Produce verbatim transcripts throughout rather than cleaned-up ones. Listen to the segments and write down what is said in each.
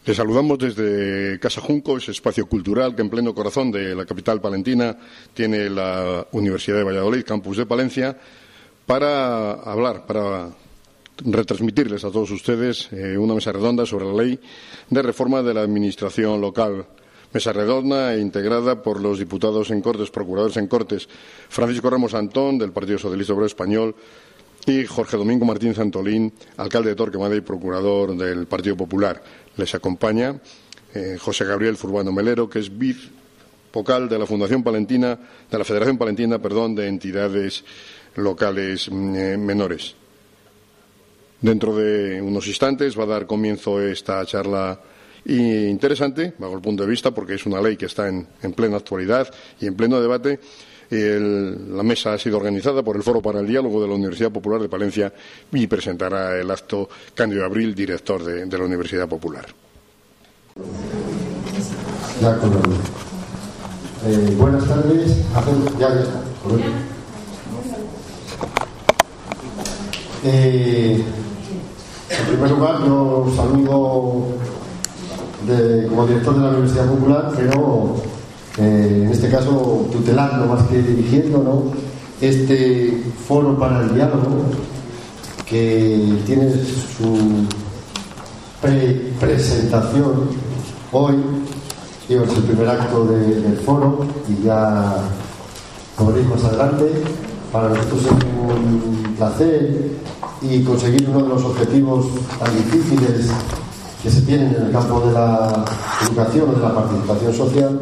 Les saludamos desde Casa Junco, ese espacio cultural que en pleno corazón de la capital palentina tiene la Universidad de Valladolid, campus de Palencia, para hablar, para retransmitirles a todos ustedes eh, una mesa redonda sobre la ley de reforma de la administración local. Mesa redonda integrada por los diputados en Cortes, procuradores en Cortes, Francisco Ramos Antón, del Partido Socialista Obrero Español, y Jorge Domingo Martín Santolín, alcalde de Torquemada y procurador del Partido Popular. Les acompaña eh, José Gabriel Zurbano Melero, que es bizvocal de la Fundación Palentina, de la Federación Palentina, perdón, de entidades locales eh, menores. Dentro de unos instantes va a dar comienzo esta charla interesante, bajo el punto de vista, porque es una ley que está en, en plena actualidad y en pleno debate. El, la mesa ha sido organizada por el Foro para el Diálogo de la Universidad Popular de Palencia y presentará el acto Cándido Abril, director de, de la Universidad Popular. Ya, eh, buenas tardes. Ya, ya está. Eh, en primer lugar, yo saludo de, como director de la Universidad Popular, pero Eh, en este caso tutelando más que dirigiendo, ¿no?, este foro para el diálogo que tiene su pre presentación hoy. Digo, es el primer acto de, del foro y ya, como veréis más adelante, para nosotros es un placer y conseguir uno de los objetivos tan difíciles que se tienen en el campo de la educación o de la participación social,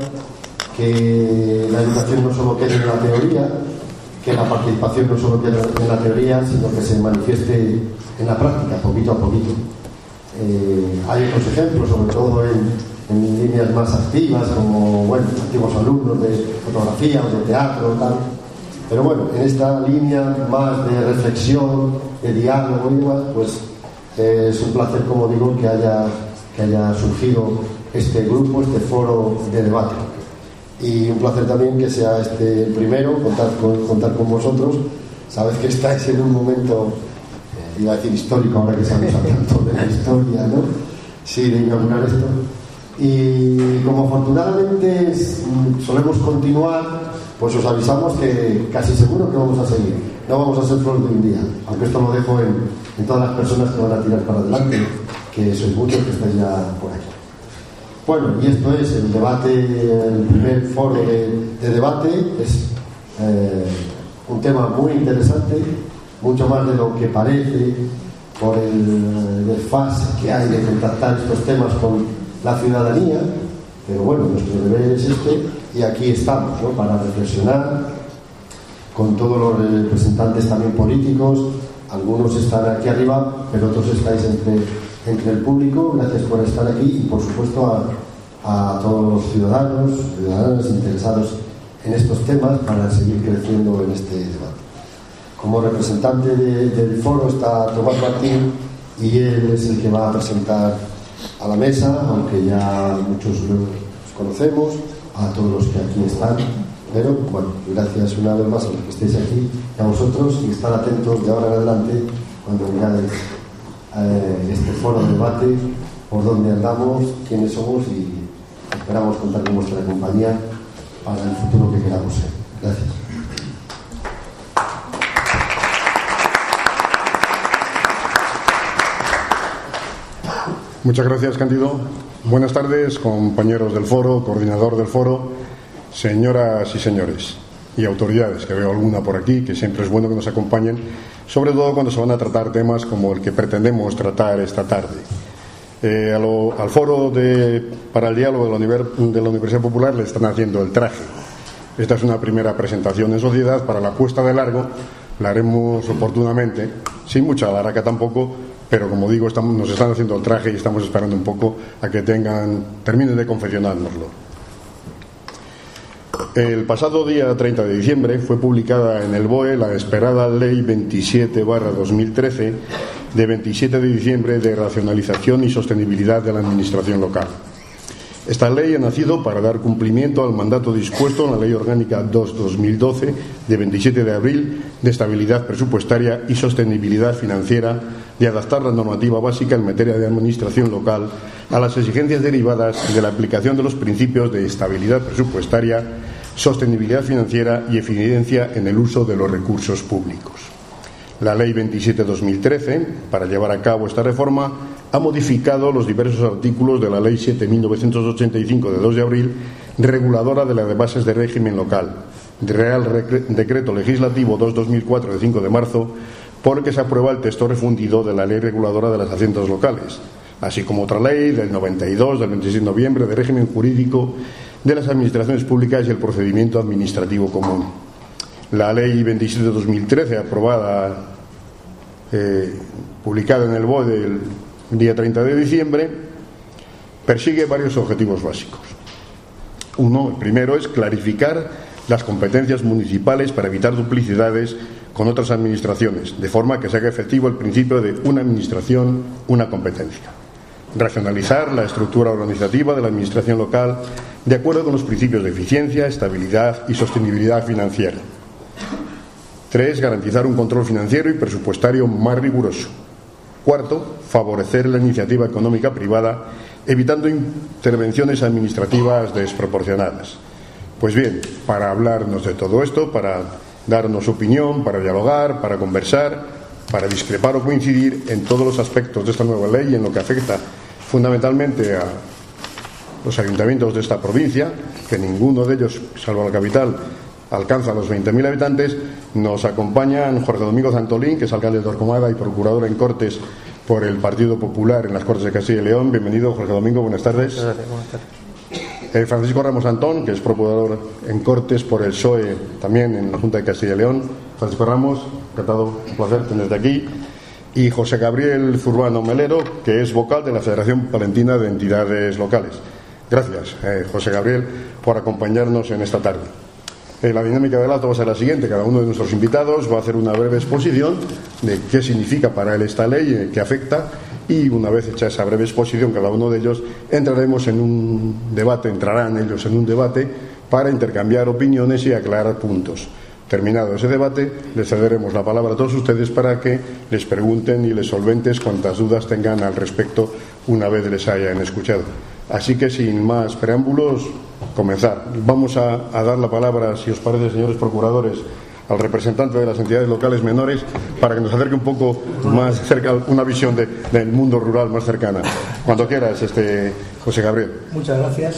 que la educación no solo quede en la teoría, que la participación no solo quede en la teoría, sino que se manifieste en la práctica, poquito a poquito. Eh, hay otros ejemplos, sobre todo en, en líneas más activas, como, bueno, antiguos alumnos de fotografía o de teatro, tal. Pero bueno, en esta línea más de reflexión, de diálogo y demás, pues eh, es un placer, como digo, que haya, que haya surgido este grupo, este foro de debate. Y un placer también que sea este el primero, contar con, contar con vosotros. Sabes que estáis en un momento, eh, iba a decir histórico, ahora que estamos hablando de la historia, ¿no? Sí, de inaugurar esto. Y como afortunadamente solemos continuar, pues os avisamos que casi seguro que vamos a seguir. No vamos a ser flor de un día, aunque esto lo dejo en, en todas las personas que van a tirar para adelante, que sois muchos que estáis ya por aquí. Bueno, y esto es el debate, el primer foro de, de debate. Es eh, un tema muy interesante, mucho más de lo que parece, por el desfase que hay de contactar estos temas con la ciudadanía. Pero bueno, nuestro deber es este, y aquí estamos, ¿no?, para reflexionar con todos los representantes también políticos. Algunos están aquí arriba, pero otros estáis entre entre el público. Gracias por estar aquí y, por supuesto, a, a todos los ciudadanos, ciudadanas interesados en estos temas para seguir creciendo en este debate. Como representante de, del foro está Tomás Martín, y él es el que va a presentar a la mesa, aunque ya muchos los conocemos, a todos los que aquí están. Pero, bueno, gracias una vez más a los que estéis aquí y a vosotros, y estar atentos de ahora en adelante cuando veáis Eh, este foro de debate, por dónde andamos, quiénes somos, y esperamos contar con vuestra compañía para el futuro que queramos ser. Gracias. Muchas gracias, Cándido. Buenas tardes, compañeros del foro, coordinador del foro, señoras y señores, y autoridades, que veo alguna por aquí, que siempre es bueno que nos acompañen, sobre todo cuando se van a tratar temas como el que pretendemos tratar esta tarde. Eh, a lo, al foro de, para el diálogo de la, Univer, de la Universidad Popular le están haciendo el traje. Esta es una primera presentación en sociedad. Para la puesta de largo la haremos oportunamente, sin mucha alaraca tampoco, pero como digo, estamos, nos están haciendo el traje y estamos esperando un poco a que tengan, terminen de confeccionárnoslo. El pasado día treinta de diciembre fue publicada en el B O E la esperada Ley veintisiete barra dos mil trece de veintisiete de diciembre de racionalización y sostenibilidad de la administración local. Esta ley ha nacido para dar cumplimiento al mandato dispuesto en la Ley Orgánica dos barra dos mil doce de veintisiete de abril de estabilidad presupuestaria y sostenibilidad financiera, de adaptar la normativa básica en materia de administración local a las exigencias derivadas de la aplicación de los principios de estabilidad presupuestaria, sostenibilidad financiera y eficiencia en el uso de los recursos públicos. La Ley veintisiete barra dos mil trece, para llevar a cabo esta reforma, ha modificado los diversos artículos de la Ley siete barra mil novecientos ochenta y cinco de dos de abril, reguladora de las bases de régimen local, Real Decreto Legislativo dos barra dos mil cuatro de cinco de marzo, por el que se aprueba el texto refundido de la Ley Reguladora de las Haciendas Locales, así como otra ley del noventa y dos, del veintiséis de noviembre, de régimen jurídico de las administraciones públicas y el procedimiento administrativo común. La Ley veintisiete barra dos mil trece, aprobada, eh, publicada en el B O E del día treinta de diciembre, persigue varios objetivos básicos. Uno, el primero, es clarificar las competencias municipales para evitar duplicidades con otras administraciones, de forma que se haga efectivo el principio de una administración, una competencia. Racionalizar la estructura organizativa de la administración local de acuerdo con los principios de eficiencia, estabilidad y sostenibilidad financiera. Tres, garantizar un control financiero y presupuestario más riguroso. Cuarto, favorecer la iniciativa económica privada, evitando intervenciones administrativas desproporcionadas. Pues bien, para hablarnos de todo esto, para darnos opinión, para dialogar, para conversar, para discrepar o coincidir en todos los aspectos de esta nueva ley y en lo que afecta fundamentalmente a los ayuntamientos de esta provincia, que ninguno de ellos, salvo la capital, alcanza los veinte mil habitantes, nos acompañan Jorge Domingo Zantolín, que es alcalde de Torquemada y procurador en Cortes por el Partido Popular en las Cortes de Castilla y León. Bienvenido, Jorge Domingo, buenas tardes. Muchas gracias, buenas tardes. Eh, Francisco Ramos Antón, que es procurador en Cortes por el P S O E también en la Junta de Castilla y León. Francisco Ramos, encantado, un placer tenerte aquí. Y José Gabriel Zurbano Melero, que es vocal de la Federación Palentina de Entidades Locales. Gracias, eh, José Gabriel, por acompañarnos en esta tarde. Eh, la dinámica del acto va a ser la siguiente. Cada uno de nuestros invitados va a hacer una breve exposición de qué significa para él esta ley, eh, qué afecta, y una vez hecha esa breve exposición, cada uno de ellos entraremos en un debate, entrarán ellos en un debate para intercambiar opiniones y aclarar puntos. Terminado ese debate, les cederemos la palabra a todos ustedes para que les pregunten y les solventes cuantas dudas tengan al respecto una vez les hayan escuchado. Así que, sin más preámbulos, comenzar. Vamos a, a dar la palabra, si os parece, señores procuradores, al representante de las entidades locales menores para que nos acerque un poco más cerca, una visión de, del mundo rural más cercana. Cuando quieras, este, José Gabriel. Muchas gracias.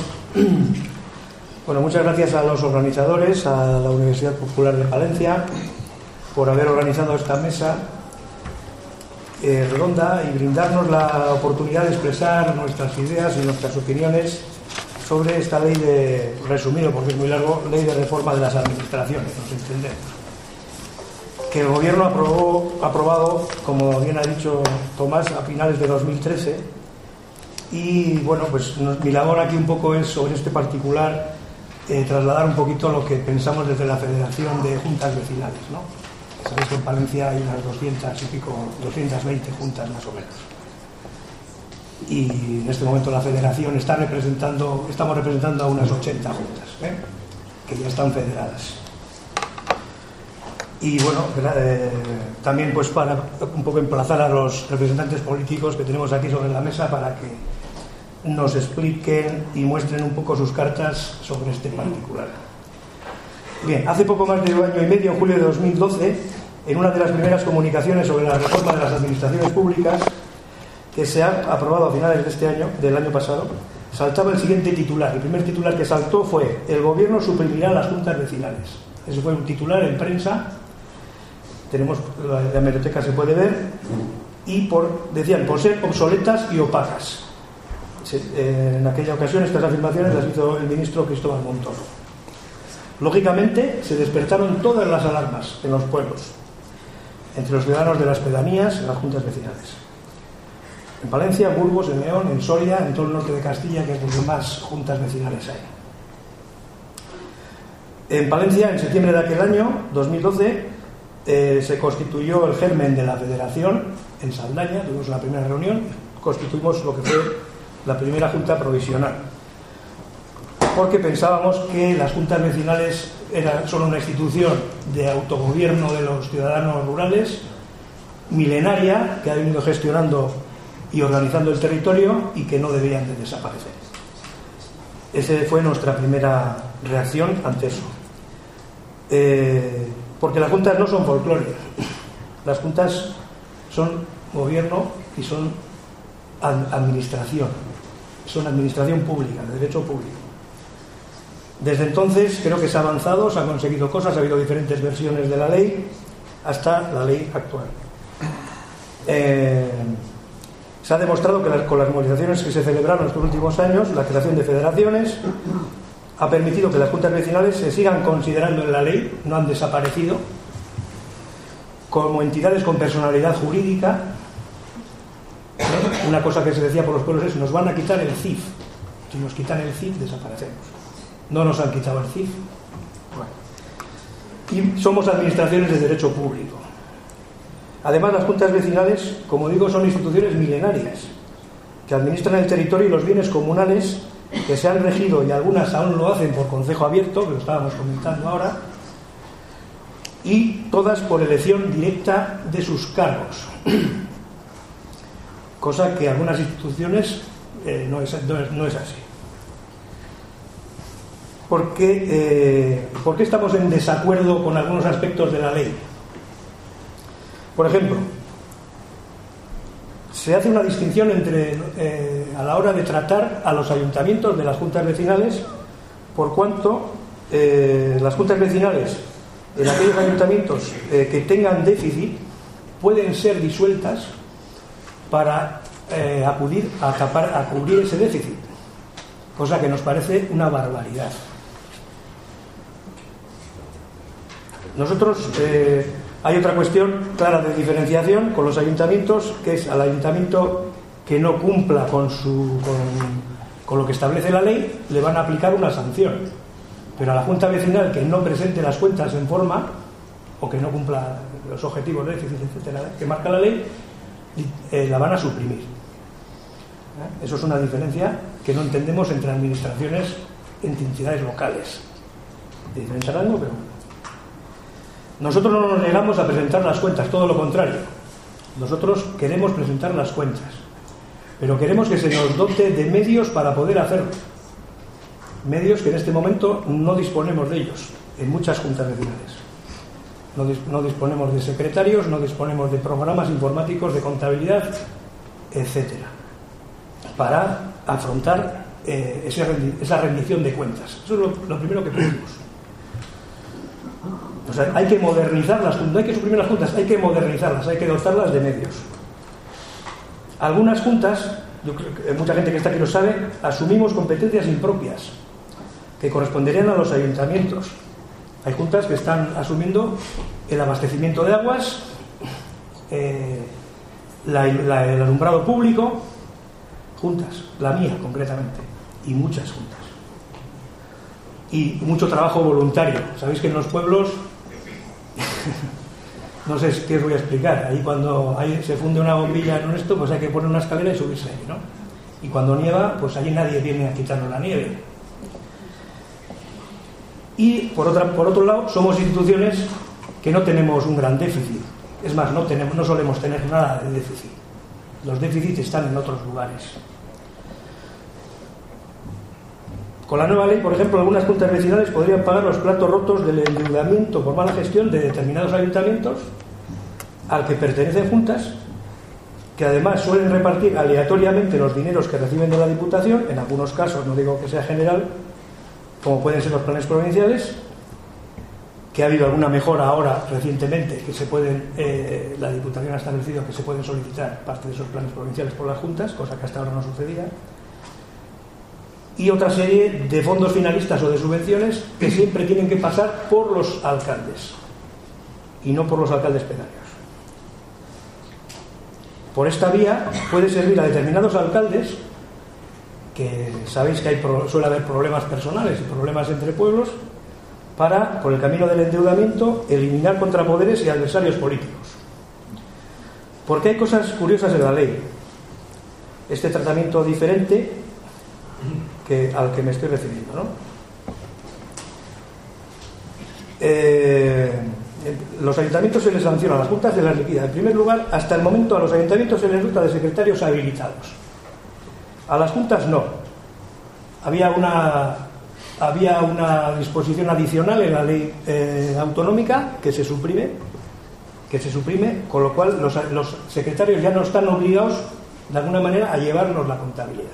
Bueno, muchas gracias a los organizadores, a la Universidad Popular de Palencia, por haber organizado esta mesa eh, redonda y brindarnos la oportunidad de expresar nuestras ideas y nuestras opiniones sobre esta ley de, resumido porque es muy largo, ley de reforma de las administraciones, nos entendemos, que el Gobierno aprobó, aprobado, como bien ha dicho Tomás, a finales de dos mil trece. Y bueno, pues nos, mi labor aquí un poco es sobre este particular eh, trasladar un poquito lo que pensamos desde la Federación de Juntas Vecinales, ¿no? Sabéis que en Palencia hay unas doscientas y pico, doscientas veinte juntas más o menos. Y en este momento la Federación está representando, estamos representando a unas ochenta juntas, ¿eh? que ya están federadas. Y bueno, eh, también pues para un poco emplazar a los representantes políticos que tenemos aquí sobre la mesa para que nos expliquen y muestren un poco sus cartas sobre este particular. Bien, hace poco más de un año y medio, en julio de dos mil doce, en una de las primeras comunicaciones sobre la reforma de las administraciones públicas, que se ha aprobado a finales de este año, del año pasado, saltaba el siguiente titular. El primer titular que saltó fue: el Gobierno suprimirá las juntas vecinales. Ese fue un titular en prensa. Tenemos, la hemeroteca se puede ver, y por, decían, por ser obsoletas y opacas. Se, eh, en aquella ocasión estas afirmaciones las hizo el ministro Cristóbal Montoro. Lógicamente se despertaron todas las alarmas en los pueblos, entre los ciudadanos de las pedanías, en las juntas vecinales. En Palencia, en Burgos, en León, en Soria, en todo el norte de Castilla, que es donde más juntas vecinales hay. En Palencia, en septiembre de aquel año, dos mil doce, eh, se constituyó el germen de la Federación en Saldaña. Tuvimos la primera reunión, constituimos lo que fue la primera junta provisional, porque pensábamos que las juntas vecinales eran solo una institución de autogobierno de los ciudadanos rurales, milenaria, que ha venido gestionando y organizando el territorio y que no debían de desaparecer. Esa fue nuestra primera reacción ante eso. Eh, porque las juntas no son folclore. Las juntas son gobierno y son administración. Son administración pública, de derecho público. Desde entonces creo que se ha avanzado, se han conseguido cosas, ha habido diferentes versiones de la ley hasta la ley actual. Eh, se ha demostrado que las, con las movilizaciones que se celebraron en estos últimos años, la creación de federaciones ha permitido que las juntas vecinales se sigan considerando en la ley, no han desaparecido, como entidades con personalidad jurídica. ¿Eh? Una cosa que se decía por los pueblos es: nos van a quitar el C I F. Si nos quitan el C I F, desaparecemos. No nos han quitado el C I F. Bueno. Y somos administraciones de derecho público. Además, las juntas vecinales, como digo, son instituciones milenarias que administran el territorio y los bienes comunales, que se han regido, y algunas aún lo hacen, por concejo abierto, que lo estábamos comentando ahora, y todas por elección directa de sus cargos, cosa que algunas instituciones eh, no, es, no, es, no es así. ¿Por qué, eh, ¿Por qué estamos en desacuerdo con algunos aspectos de la ley? Por ejemplo, se hace una distinción entre eh, a la hora de tratar a los ayuntamientos de las juntas vecinales, por cuanto eh, las juntas vecinales en aquellos ayuntamientos eh, que tengan déficit pueden ser disueltas para eh, acudir a, tapar, a cubrir ese déficit, cosa que nos parece una barbaridad. Nosotros eh, hay otra cuestión clara de diferenciación con los ayuntamientos, que es al ayuntamiento que no cumpla con, su, con, con lo que establece la ley, le van a aplicar una sanción. Pero a la junta vecinal que no presente las cuentas en forma, o que no cumpla los objetivos de déficit, etcétera, que marca la ley, eh, la van a suprimir. ¿Eh? Eso es una diferencia que no entendemos entre administraciones, entre entidades locales. De diferencia rango, pero nosotros no nos negamos a presentar las cuentas, todo lo contrario. Nosotros queremos presentar las cuentas, pero queremos que se nos dote de medios para poder hacerlo. Medios que en este momento no disponemos de ellos en muchas juntas vecinales. No, dis- no disponemos de secretarios, no disponemos de programas informáticos, de contabilidad, etcétera, para afrontar eh, esa, rendi- esa rendición de cuentas. Eso es lo, lo primero que pedimos. O sea, hay que modernizar las juntas, no hay que suprimir las juntas, hay que modernizarlas, hay que dotarlas de medios. Algunas juntas, yo creo que mucha gente que está aquí lo sabe, asumimos competencias impropias que corresponderían a los ayuntamientos. Hay juntas que están asumiendo el abastecimiento de aguas, eh, la, la, el alumbrado público, juntas, la mía concretamente, y muchas juntas. Y mucho trabajo voluntario. Sabéis que en los pueblos, no sé qué os voy a explicar, ahí cuando hay, se funde una bombilla en esto, pues hay que poner una escalera y subirse ahí, ¿no? Y cuando nieva, pues allí nadie viene a quitarnos la nieve. Y por, otra, por otro lado, somos instituciones que no tenemos un gran déficit. Es más, no, tenemos, no solemos tener nada de déficit. Los déficits están en otros lugares. Con la nueva ley, por ejemplo, algunas juntas vecinales podrían pagar los platos rotos del endeudamiento por mala gestión de determinados ayuntamientos al que pertenecen juntas, que además suelen repartir aleatoriamente los dineros que reciben de la Diputación, en algunos casos, no digo que sea general, como pueden ser los planes provinciales, que ha habido alguna mejora ahora recientemente, que se pueden, eh, la Diputación ha establecido que se pueden solicitar parte de esos planes provinciales por las juntas, cosa que hasta ahora no sucedía, y otra serie de fondos finalistas o de subvenciones que siempre tienen que pasar por los alcaldes y no por los alcaldes pedáneos. Por esta vía puede servir a determinados alcaldes, que sabéis que hay, suele haber problemas personales y problemas entre pueblos, para, por el camino del endeudamiento, eliminar contrapoderes y adversarios políticos. Porque hay cosas curiosas en la ley. Este tratamiento diferente que, al que me estoy refiriendo, ¿no? Eh, Los ayuntamientos se les sanciona, a las juntas se las liquida. En primer lugar, hasta el momento a los ayuntamientos se les dota de secretarios habilitados. A las juntas no. Había una, había una disposición adicional en la ley eh, autonómica que se suprime, que se suprime, con lo cual los, los secretarios ya no están obligados de alguna manera a llevarnos la contabilidad.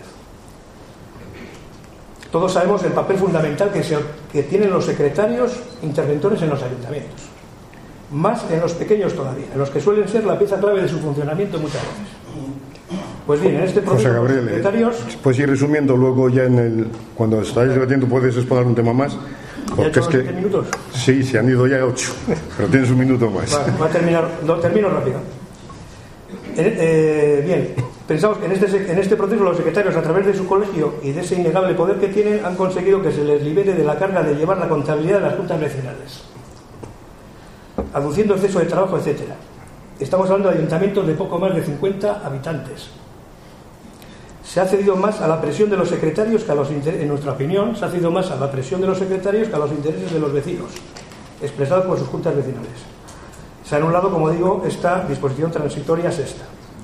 Todos sabemos el papel fundamental que, se, que tienen los secretarios interventores en los ayuntamientos, más en los pequeños todavía, en los que suelen ser la pieza clave de su funcionamiento muchas veces. Pues bien, en este proceso, José Gabriel, los secretarios... pues ir resumiendo luego ya en el, cuando estáis debatiendo puedes exponer un tema más, porque es que minutos. Sí, se han ido ya ocho, pero tienes un minuto más. Vale, va a terminar, lo termino rápido. Eh, eh, bien, pensamos que en este, en este proceso los secretarios, a través de su colegio y de ese innegable poder que tienen, han conseguido que se les libere de la carga de llevar la contabilidad de las juntas vecinales, aduciendo exceso de trabajo, etcétera. Estamos hablando de ayuntamientos de poco más de cincuenta habitantes. Se ha cedido más a la presión de los secretarios que a los intereses, en nuestra opinión, se ha cedido más a la presión de los secretarios que a los intereses de los vecinos, expresados por sus juntas vecinales. Se ha anulado, como digo, esta disposición transitoria sexta.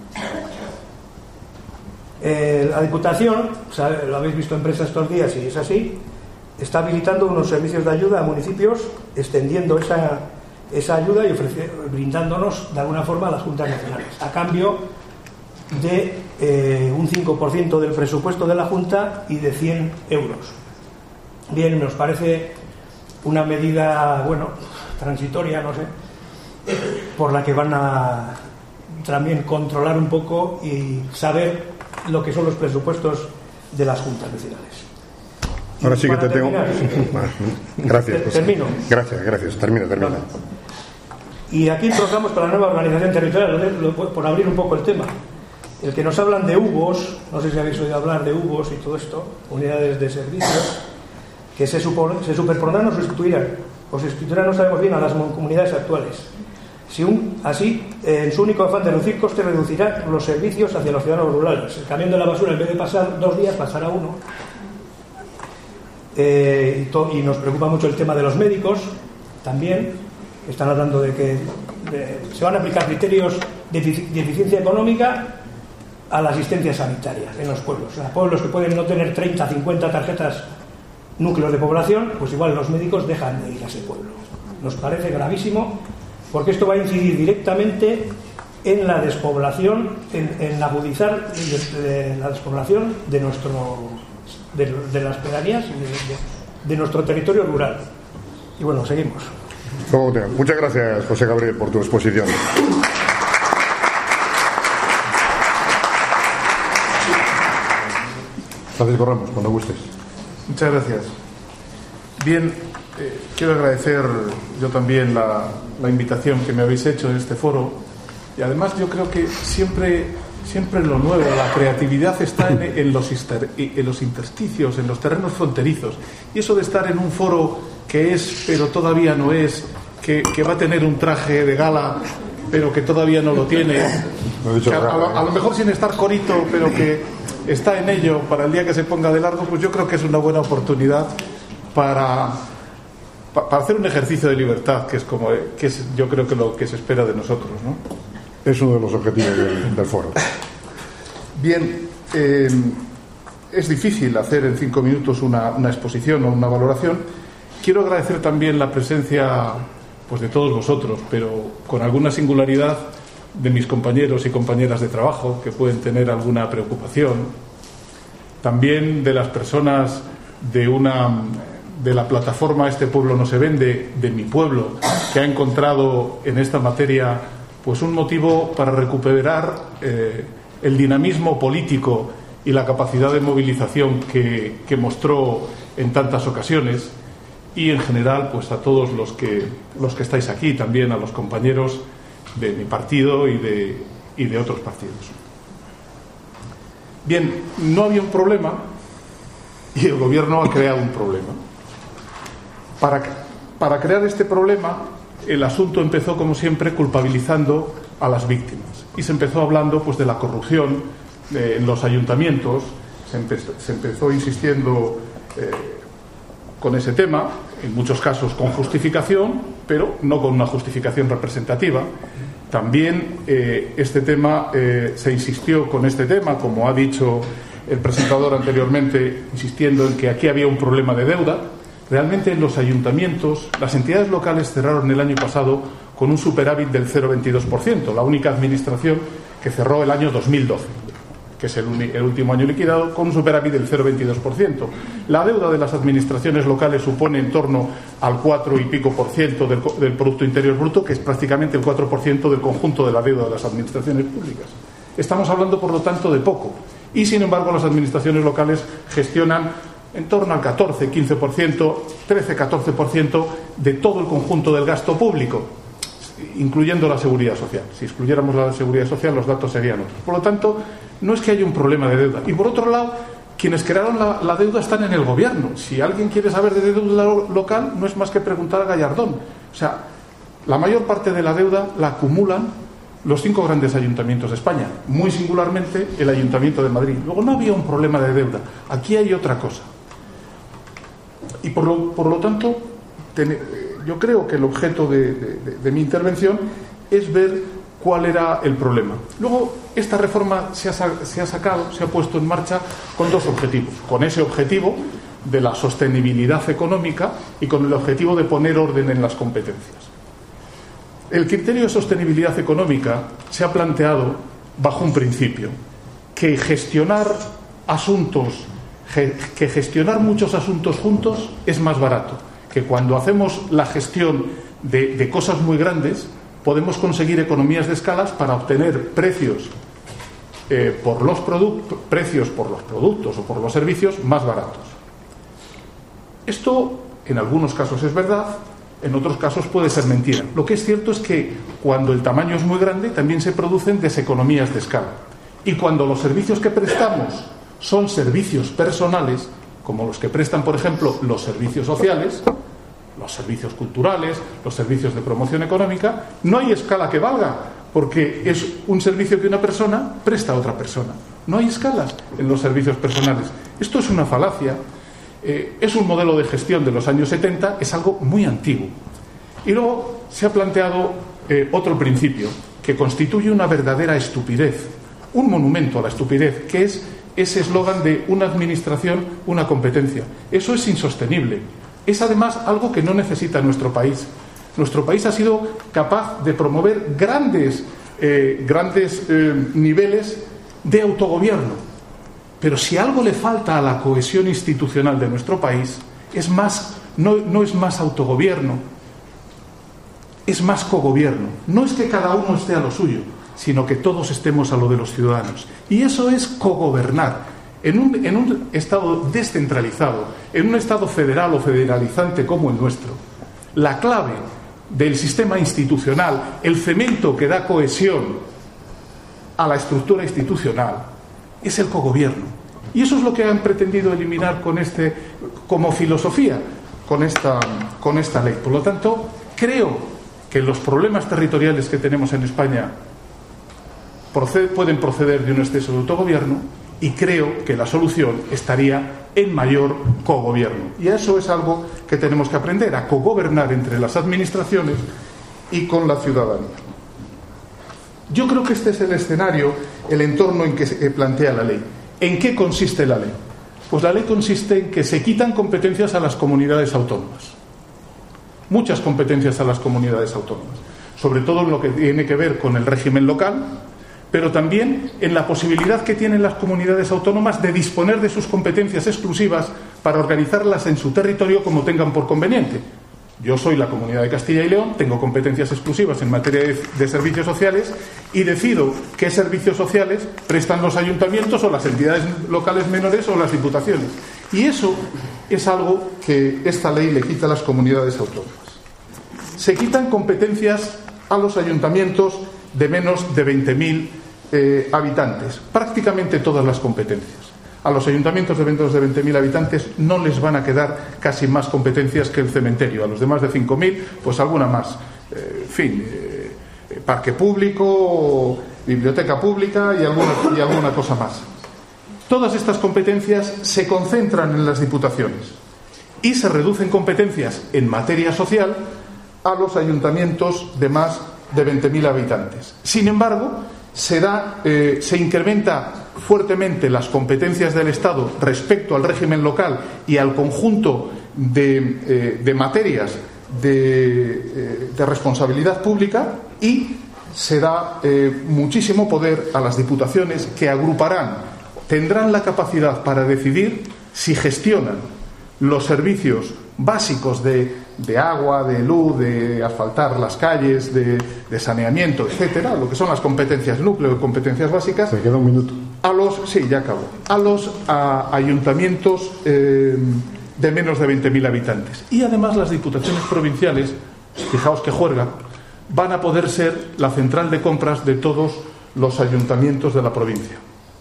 Eh, la Diputación, o sea, lo habéis visto en prensa estos días y es así, está habilitando unos servicios de ayuda a municipios, extendiendo esa, esa ayuda y ofreciendo, brindándonos de alguna forma a las juntas nacionales, a cambio de eh, un cinco por ciento del presupuesto de la Junta y de cien euros. Bien, nos parece una medida, bueno, transitoria, no sé, por la que van a también controlar un poco y saber lo que son los presupuestos de las juntas vecinales. Ahora sí que te tengo. Gracias. Pues. Termino. Gracias, gracias. Termina, termina. No, no. Y aquí trabajamos para la nueva organización territorial, por abrir un poco el tema. El que nos hablan de U B Os, no sé si habéis oído hablar de U B Os y todo esto, unidades de servicios, que se, supor, se superpondrán o sustituirán, o sustituirán, no sabemos bien, a las comunidades actuales. Si un, así, eh, en su único afán de reducir costes, reducirá los servicios hacia los ciudadanos rurales. El camión de la basura, en vez de pasar dos días, pasará uno. Eh, y, to, y nos preocupa mucho el tema de los médicos, también. Están hablando de que de, se van a aplicar criterios de, de eficiencia económica a la asistencia sanitaria en los pueblos. O sea, pueblos que pueden no tener treinta, cincuenta tarjetas, núcleos de población, pues igual los médicos dejan de ir a ese pueblo. Nos parece gravísimo, porque esto va a incidir directamente en la despoblación, en, en agudizar de, de la despoblación de nuestro de, de las pedanías, de, de, de nuestro territorio rural. Y bueno, seguimos. Muchas gracias, José Gabriel, por tu exposición. Francisco Ramos, cuando gustes. Muchas gracias. Bien, eh, quiero agradecer yo también la, la invitación que me habéis hecho en este foro, y además yo creo que siempre, siempre lo nuevo, la creatividad está en, en, los, en los intersticios, en los terrenos fronterizos, y eso de estar en un foro que es pero todavía no es, que, que va a tener un traje de gala pero que todavía no lo tiene, que a, a, a lo mejor sin estar corito pero que está en ello para el día que se ponga de largo, pues yo creo que es una buena oportunidad para, para hacer un ejercicio de libertad, que es como que es, yo creo que lo que se espera de nosotros, ¿no? Es uno de los objetivos del, del foro. Bien, eh, es difícil hacer en cinco minutos una, una exposición o una valoración. Quiero agradecer también la presencia, pues, de todos vosotros, pero con alguna singularidad, de mis compañeros y compañeras de trabajo que pueden tener alguna preocupación, también de las personas de una de la plataforma Este Pueblo No Se Vende, de mi pueblo, que ha encontrado en esta materia pues un motivo para recuperar eh, el dinamismo político y la capacidad de movilización que, que mostró en tantas ocasiones, y en general pues a todos los que los que estáis aquí, también a los compañeros de mi partido y de, y de otros partidos. Bien, no había un problema y el gobierno ha creado un problema. Para, para crear este problema, el asunto empezó, como siempre, culpabilizando a las víctimas. Y se empezó hablando pues de la corrupción eh, en los ayuntamientos, se empezó, se empezó insistiendo eh, con ese tema, en muchos casos con justificación, pero no con una justificación representativa. También eh, este tema eh, se insistió con este tema, como ha dicho el presentador anteriormente, insistiendo en que aquí había un problema de deuda. Realmente en los ayuntamientos, las entidades locales cerraron el año pasado con un superávit del cero coma veintidós por ciento, la única administración que cerró el año dos mil doce, que es el, el último año liquidado, con un superávit del cero coma veintidós por ciento. La deuda de las administraciones locales supone en torno al cuatro y pico por ciento del, del Producto Interior Bruto, que es prácticamente el cuatro por ciento del conjunto de la deuda de las administraciones públicas. Estamos hablando, por lo tanto, de poco. Y, sin embargo, las administraciones locales gestionan en torno al catorce, quince por ciento, trece, catorce por ciento de todo el conjunto del gasto público, incluyendo la seguridad social. Si excluyéramos la seguridad social, los datos serían otros. Por lo tanto, no es que haya un problema de deuda. Y, por otro lado, quienes crearon la, la deuda están en el gobierno. Si alguien quiere saber de deuda local, no es más que preguntar a Gallardón. O sea, la mayor parte de la deuda la acumulan los cinco grandes ayuntamientos de España, muy singularmente el Ayuntamiento de Madrid. Luego, no había un problema de deuda. Aquí hay otra cosa. Y por lo, por lo tanto, ten, yo creo que el objeto de, de, de mi intervención es ver cuál era el problema. Luego, esta reforma se ha, se ha sacado, se ha puesto en marcha con dos objetivos. Con ese objetivo de la sostenibilidad económica y con el objetivo de poner orden en las competencias. El criterio de sostenibilidad económica se ha planteado bajo un principio, que gestionar asuntos que gestionar muchos asuntos juntos es más barato, que cuando hacemos la gestión de, de cosas muy grandes podemos conseguir economías de escalas para obtener precios, eh, por los productos, precios por los productos o por los servicios más baratos. Esto en algunos casos es verdad, en otros casos puede ser mentira. Lo que es cierto es que cuando el tamaño es muy grande también se producen deseconomías de escala, y cuando los servicios que prestamos son servicios personales, como los que prestan, por ejemplo, los servicios sociales, los servicios culturales, los servicios de promoción económica, no hay escala que valga, porque es un servicio que una persona presta a otra persona. No hay escalas en los servicios personales. Esto es una falacia, eh, es un modelo de gestión de los años setenta, es algo muy antiguo. Y luego se ha planteado eh, otro principio, que constituye una verdadera estupidez, un monumento a la estupidez, que es ese eslogan de una administración, una competencia. Eso es insostenible. Es además algo que no necesita nuestro país. Nuestro país ha sido capaz de promover grandes, eh, grandes eh, niveles de autogobierno. Pero si algo le falta a la cohesión institucional de nuestro país, es más, no, no es más autogobierno, es más cogobierno. No es que cada uno esté a lo suyo, sino que todos estemos a lo de los ciudadanos. Y eso es cogobernar. En un, en un Estado descentralizado, en un Estado federal o federalizante como el nuestro, la clave del sistema institucional, el cemento que da cohesión a la estructura institucional, es el cogobierno. Y eso es lo que han pretendido eliminar con este, como filosofía, con esta, con esta ley. Por lo tanto, creo que los problemas territoriales que tenemos en España Proced, pueden proceder de un exceso de autogobierno, y creo que la solución estaría en mayor cogobierno. Y eso es algo que tenemos que aprender, a cogobernar entre las administraciones y con la ciudadanía. Yo creo que este es el escenario, el entorno en que se plantea la ley. ¿En qué consiste la ley? Pues la ley consiste en que se quitan competencias a las comunidades autónomas. Muchas competencias a las comunidades autónomas. Sobre todo en lo que tiene que ver con el régimen local, pero también en la posibilidad que tienen las comunidades autónomas de disponer de sus competencias exclusivas para organizarlas en su territorio como tengan por conveniente. Yo soy la Comunidad de Castilla y León, tengo competencias exclusivas en materia de, de servicios sociales y decido qué servicios sociales prestan los ayuntamientos o las entidades locales menores o las diputaciones. Y eso es algo que esta ley le quita a las comunidades autónomas. Se quitan competencias a los ayuntamientos de menos de veinte mil eh, habitantes, prácticamente todas las competencias. A los ayuntamientos de menos de veinte mil habitantes no les van a quedar casi más competencias que el cementerio. A los de más de cinco mil, pues alguna más. Eh, en fin, eh, parque público, biblioteca pública y alguna, y alguna cosa más. Todas estas competencias se concentran en las diputaciones y se reducen competencias en materia social a los ayuntamientos de más de veinte mil habitantes. Sin embargo, se, da, eh, se incrementa fuertemente las competencias del Estado respecto al régimen local y al conjunto de, eh, de materias de, eh, de responsabilidad pública, y se da eh, muchísimo poder a las diputaciones, que agruparán, tendrán la capacidad para decidir si gestionan los servicios básicos de, de agua, de luz, de asfaltar las calles, de, de saneamiento, etcétera, lo que son las competencias núcleo, competencias básicas. Se queda un minuto. A los, sí, ya acabo. A los a, ayuntamientos eh, de menos de veinte mil habitantes. Y además las diputaciones provinciales, fijaos que juerga, van a poder ser la central de compras de todos los ayuntamientos de la provincia.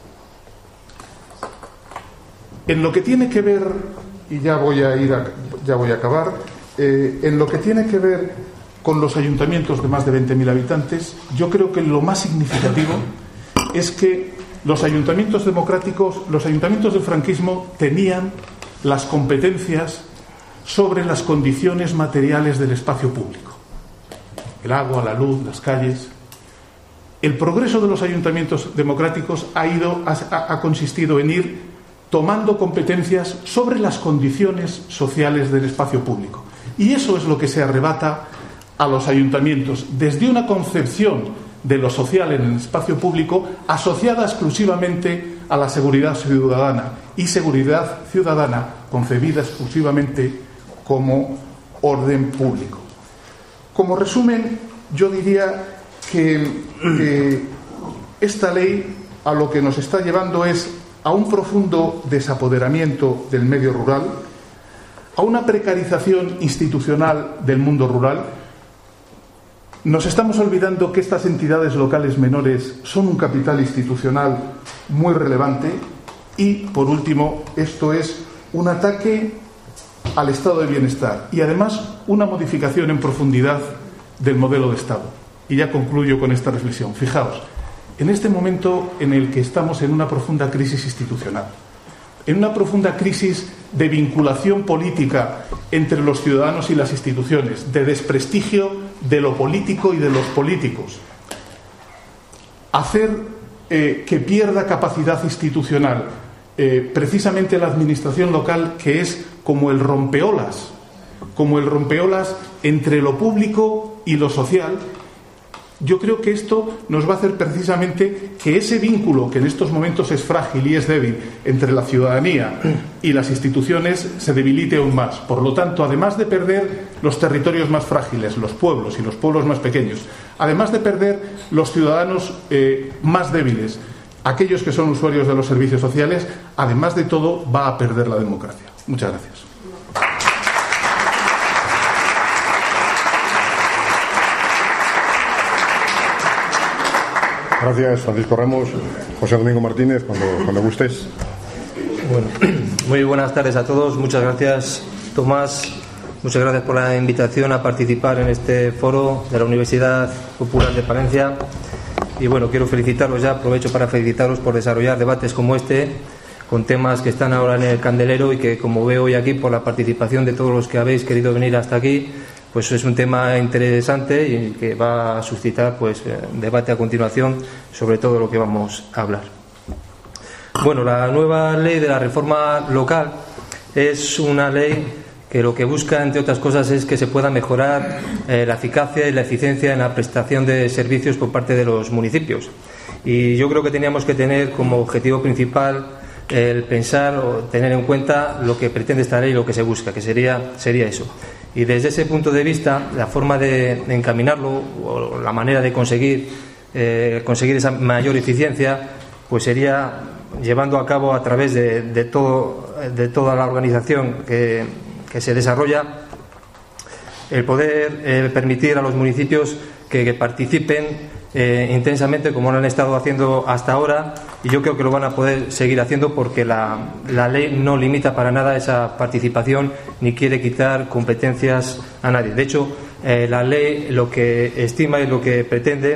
En lo que tiene que ver, y ya voy a ir a, ya voy a acabar, eh, en lo que tiene que ver con los ayuntamientos de más de veinte mil habitantes, yo creo que lo más significativo es que los ayuntamientos democráticos, los ayuntamientos del franquismo, tenían las competencias sobre las condiciones materiales del espacio público. El agua, la luz, las calles. El progreso de los ayuntamientos democráticos ha, ido, ha, ha consistido en ir tomando competencias sobre las condiciones sociales del espacio público. Y eso es lo que se arrebata a los ayuntamientos, desde una concepción de lo social en el espacio público asociada exclusivamente a la seguridad ciudadana, y seguridad ciudadana concebida exclusivamente como orden público. Como resumen, yo diría que, que esta ley a lo que nos está llevando es a un profundo desapoderamiento del medio rural, a una precarización institucional del mundo rural. Nos estamos olvidando que estas entidades locales menores son un capital institucional muy relevante, y, por último, esto es un ataque al estado de bienestar y, además, una modificación en profundidad del modelo de Estado. Y ya concluyo con esta reflexión. Fijaos, en este momento en el que estamos en una profunda crisis institucional, en una profunda crisis de vinculación política entre los ciudadanos y las instituciones, de desprestigio de lo político y de los políticos, hacer eh, que pierda capacidad institucional eh, precisamente la administración local, que es como el rompeolas, como el rompeolas entre lo público y lo social. Yo creo que esto nos va a hacer precisamente que ese vínculo, que en estos momentos es frágil y es débil, entre la ciudadanía y las instituciones, se debilite aún más. Por lo tanto, además de perder los territorios más frágiles, los pueblos y los pueblos más pequeños, además de perder los ciudadanos eh, más débiles, aquellos que son usuarios de los servicios sociales, además de todo, va a perder la democracia. Muchas gracias. Gracias, Francisco Ramos. José Domingo Martínez, cuando, cuando gustes. Bueno, muy buenas tardes a todos. Muchas gracias, Tomás. Muchas gracias por la invitación a participar en este foro de la Universidad Popular de Palencia. Y bueno, quiero felicitaros ya, aprovecho para felicitaros por desarrollar debates como este, con temas que están ahora en el candelero y que, como veo hoy aquí, por la participación de todos los que habéis querido venir hasta aquí, pues es un tema interesante y que va a suscitar pues debate a continuación sobre todo lo que vamos a hablar. Bueno, la nueva ley de la reforma local es una ley que lo que busca, entre otras cosas, es que se pueda mejorar eh, la eficacia y la eficiencia en la prestación de servicios por parte de los municipios. Y yo creo que teníamos que tener como objetivo principal el pensar o tener en cuenta lo que pretende esta ley y lo que se busca, que sería, sería eso. Y desde ese punto de vista, la forma de encaminarlo o la manera de conseguir, eh, conseguir esa mayor eficiencia, pues sería llevando a cabo a través de, de, todo, de toda la organización que, que se desarrolla, el poder eh, permitir a los municipios que, que participen eh, intensamente, como lo han estado haciendo hasta ahora, y yo creo que lo van a poder seguir haciendo porque la, la ley no limita para nada esa participación ni quiere quitar competencias a nadie. De hecho, eh, la ley lo que estima y lo que pretende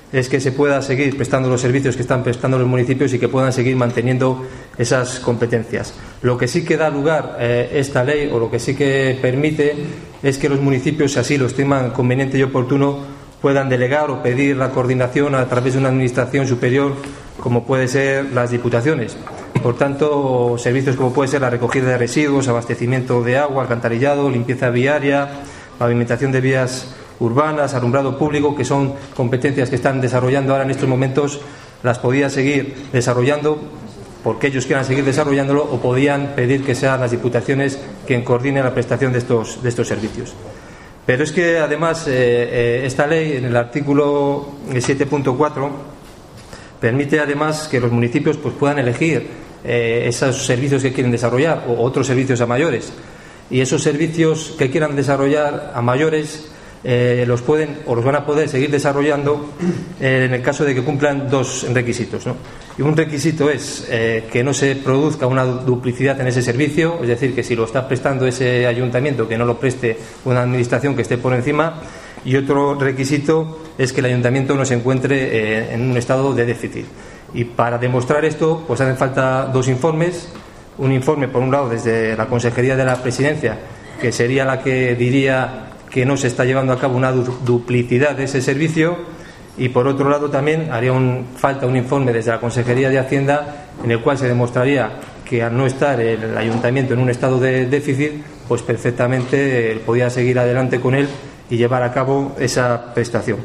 es que se pueda seguir prestando los servicios que están prestando los municipios y que puedan seguir manteniendo esas competencias. Lo que sí que da lugar eh, esta ley, o lo que sí que permite, es que los municipios, si así lo estiman conveniente y oportuno, puedan delegar o pedir la coordinación a través de una administración superior, como puede ser las diputaciones. Por tanto, servicios como puede ser la recogida de residuos, abastecimiento de agua, alcantarillado, limpieza viaria, pavimentación de vías urbanas, alumbrado público, que son competencias que están desarrollando ahora en estos momentos, las podían seguir desarrollando porque ellos quieran seguir desarrollándolo, o podían pedir que sean las diputaciones quien coordinen la prestación de estos, de estos servicios. Pero es que además eh, eh, esta ley, en el artículo siete punto cuatro, permite además que los municipios pues, puedan elegir eh, esos servicios que quieren desarrollar o otros servicios a mayores, y esos servicios que quieran desarrollar a mayores Eh, los pueden o los van a poder seguir desarrollando eh, en el caso de que cumplan dos requisitos, ¿no? Y un requisito es eh, que no se produzca una duplicidad en ese servicio, es decir, que si lo está prestando ese ayuntamiento, que no lo preste una administración que esté por encima. Y otro requisito es que el ayuntamiento no se encuentre eh, en un estado de déficit. Y para demostrar esto, pues hacen falta dos informes. Un informe, por un lado, desde la Consejería de la Presidencia, que sería la que diría que no se está llevando a cabo una duplicidad de ese servicio, y por otro lado también haría un, falta un informe desde la Consejería de Hacienda en el cual se demostraría que al no estar el ayuntamiento en un estado de déficit, pues perfectamente eh, podía seguir adelante con él y llevar a cabo esa prestación.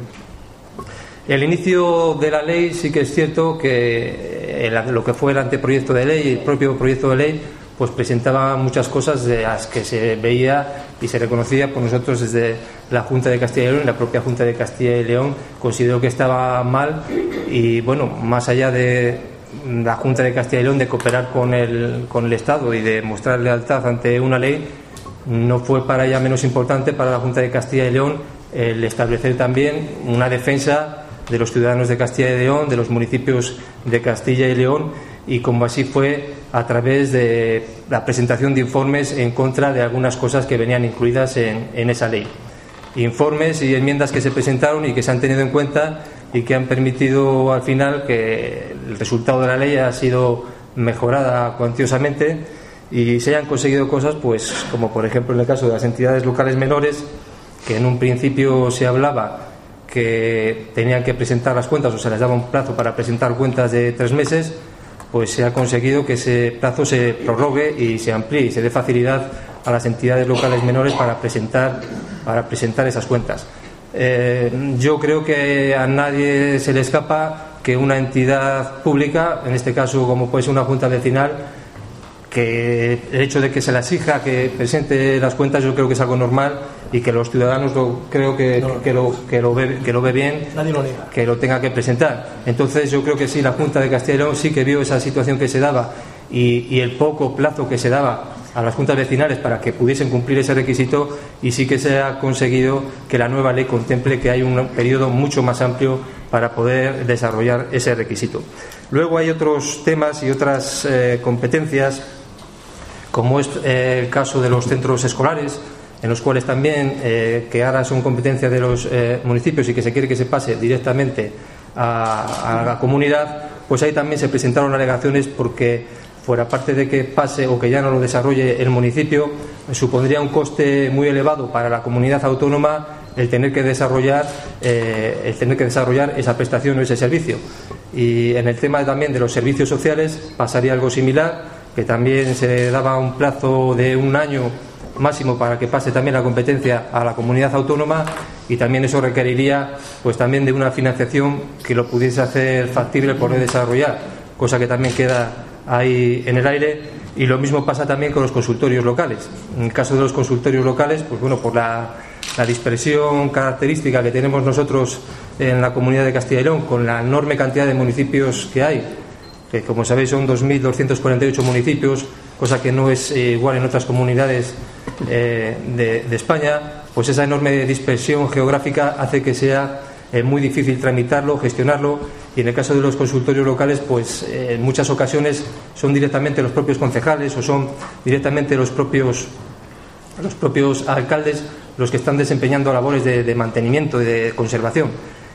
El inicio de la ley sí que es cierto que el, lo que fue el anteproyecto de ley, el propio proyecto de ley, pues presentaba muchas cosas de las que se veía y se reconocía por nosotros desde la Junta de Castilla y León, y la propia Junta de Castilla y León consideró que estaba mal. Y bueno, más allá de la Junta de Castilla y León de cooperar con el, con el Estado y de mostrar lealtad ante una ley, no fue para ella menos importante para la Junta de Castilla y León el establecer también una defensa de los ciudadanos de Castilla y León, de los municipios de Castilla y León, y como así fue a través de la presentación de informes en contra de algunas cosas que venían incluidas en, en esa ley. Informes y enmiendas que se presentaron y que se han tenido en cuenta y que han permitido al final que el resultado de la ley ha sido mejorada cuantiosamente y se hayan conseguido cosas, pues como por ejemplo en el caso de las entidades locales menores, que en un principio se hablaba que tenían que presentar las cuentas o se les daba un plazo para presentar cuentas de tres meses, pues se ha conseguido que ese plazo se prorrogue y se amplíe y se dé facilidad a las entidades locales menores para presentar, para presentar esas cuentas. Eh, yo creo que a nadie se le escapa que una entidad pública, en este caso como puede ser una junta vecinal, que el hecho de que se la exija que presente las cuentas, yo creo que es algo normal y que los ciudadanos lo, creo que, no, que, lo, que, lo ve, que lo ve bien, nadie lo niega, que lo tenga que presentar. Entonces yo creo que sí, la Junta de Castilla y León sí que vio esa situación que se daba y, y el poco plazo que se daba a las juntas vecinales para que pudiesen cumplir ese requisito, y sí que se ha conseguido que la nueva ley contemple que hay un periodo mucho más amplio para poder desarrollar ese requisito. Luego hay otros temas y otras eh, competencias, como es eh, el caso de los centros escolares, en los cuales también, eh, que ahora son competencia de los eh, municipios y que se quiere que se pase directamente a, a la comunidad, pues ahí también se presentaron alegaciones porque, fuera parte de que pase o que ya no lo desarrolle el municipio, supondría un coste muy elevado para la comunidad autónoma el tener que desarrollar, eh, el tener que desarrollar esa prestación o ese servicio. Y en el tema también de los servicios sociales pasaría algo similar, que también se daba un plazo de un año máximo para que pase también la competencia a la comunidad autónoma, y también eso requeriría pues también de una financiación que lo pudiese hacer factible poder desarrollar, cosa que también queda ahí en el aire. Y lo mismo pasa también con los consultorios locales. En el caso de los consultorios locales, pues bueno, por la, la dispersión característica que tenemos nosotros en la comunidad de Castilla y León, con la enorme cantidad de municipios que hay, que como sabéis son dos mil doscientos cuarenta y ocho municipios, cosa que no es eh, igual en otras comunidades eh, de, de España, pues esa enorme dispersión geográfica hace que sea eh, muy difícil tramitarlo, gestionarlo, y en el caso de los consultorios locales, pues eh, en muchas ocasiones son directamente los propios concejales o son directamente los propios, los propios alcaldes los que están desempeñando labores de, de mantenimiento y de conservación.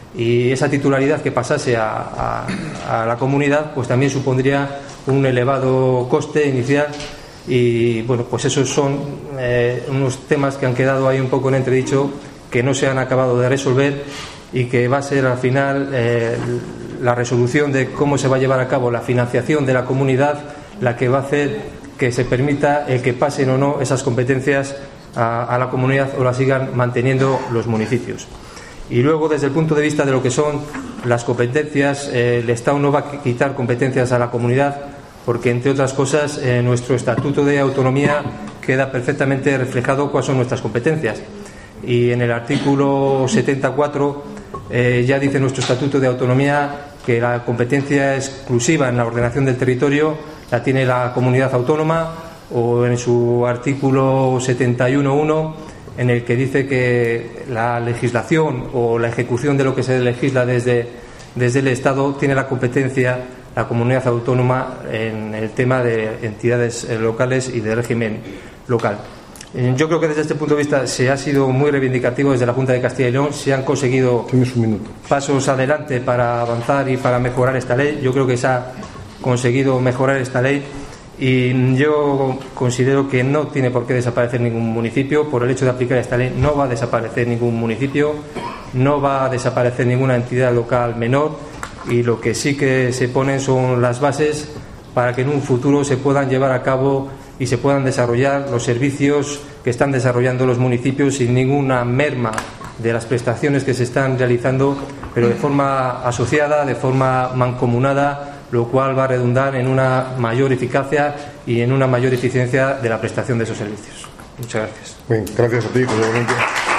y esa titularidad que pasase a, a, a la comunidad, pues también supondría un elevado coste inicial. Y bueno, pues esos son eh, unos temas que han quedado ahí un poco en entredicho, que no se han acabado de resolver, y que va a ser al final eh, la resolución de cómo se va a llevar a cabo la financiación de la comunidad la que va a hacer que se permita el que pasen o no esas competencias a, a la comunidad o las sigan manteniendo los municipios. Y luego, desde el punto de vista de lo que son las competencias, eh, el Estado no va a quitar competencias a la comunidad, porque, entre otras cosas, en nuestro Estatuto de Autonomía queda perfectamente reflejado cuáles son nuestras competencias. Y en el artículo setenta y cuatro eh, ya dice nuestro Estatuto de Autonomía que la competencia exclusiva en la ordenación del territorio la tiene la comunidad autónoma, o en su artículo setenta y uno punto uno, en el que dice que la legislación o la ejecución de lo que se legisla desde, desde el Estado tiene la competencia la comunidad autónoma en el tema de entidades locales y de régimen local. Yo creo que desde este punto de vista se ha sido muy reivindicativo desde la Junta de Castilla y León, se han conseguido pasos adelante para avanzar y para mejorar esta ley. Yo creo que se ha conseguido mejorar esta ley, y yo considero que no tiene por qué desaparecer ningún municipio. Por el hecho de aplicar esta ley no va a desaparecer ningún municipio, no va a desaparecer ninguna entidad local menor, y lo que sí que se ponen son las bases para que en un futuro se puedan llevar a cabo y se puedan desarrollar los servicios que están desarrollando los municipios sin ninguna merma de las prestaciones que se están realizando, pero de forma asociada, de forma mancomunada, lo cual va a redundar en una mayor eficacia y en una mayor eficiencia de la prestación de esos servicios. Muchas gracias. Bien, gracias a ti, José Valente.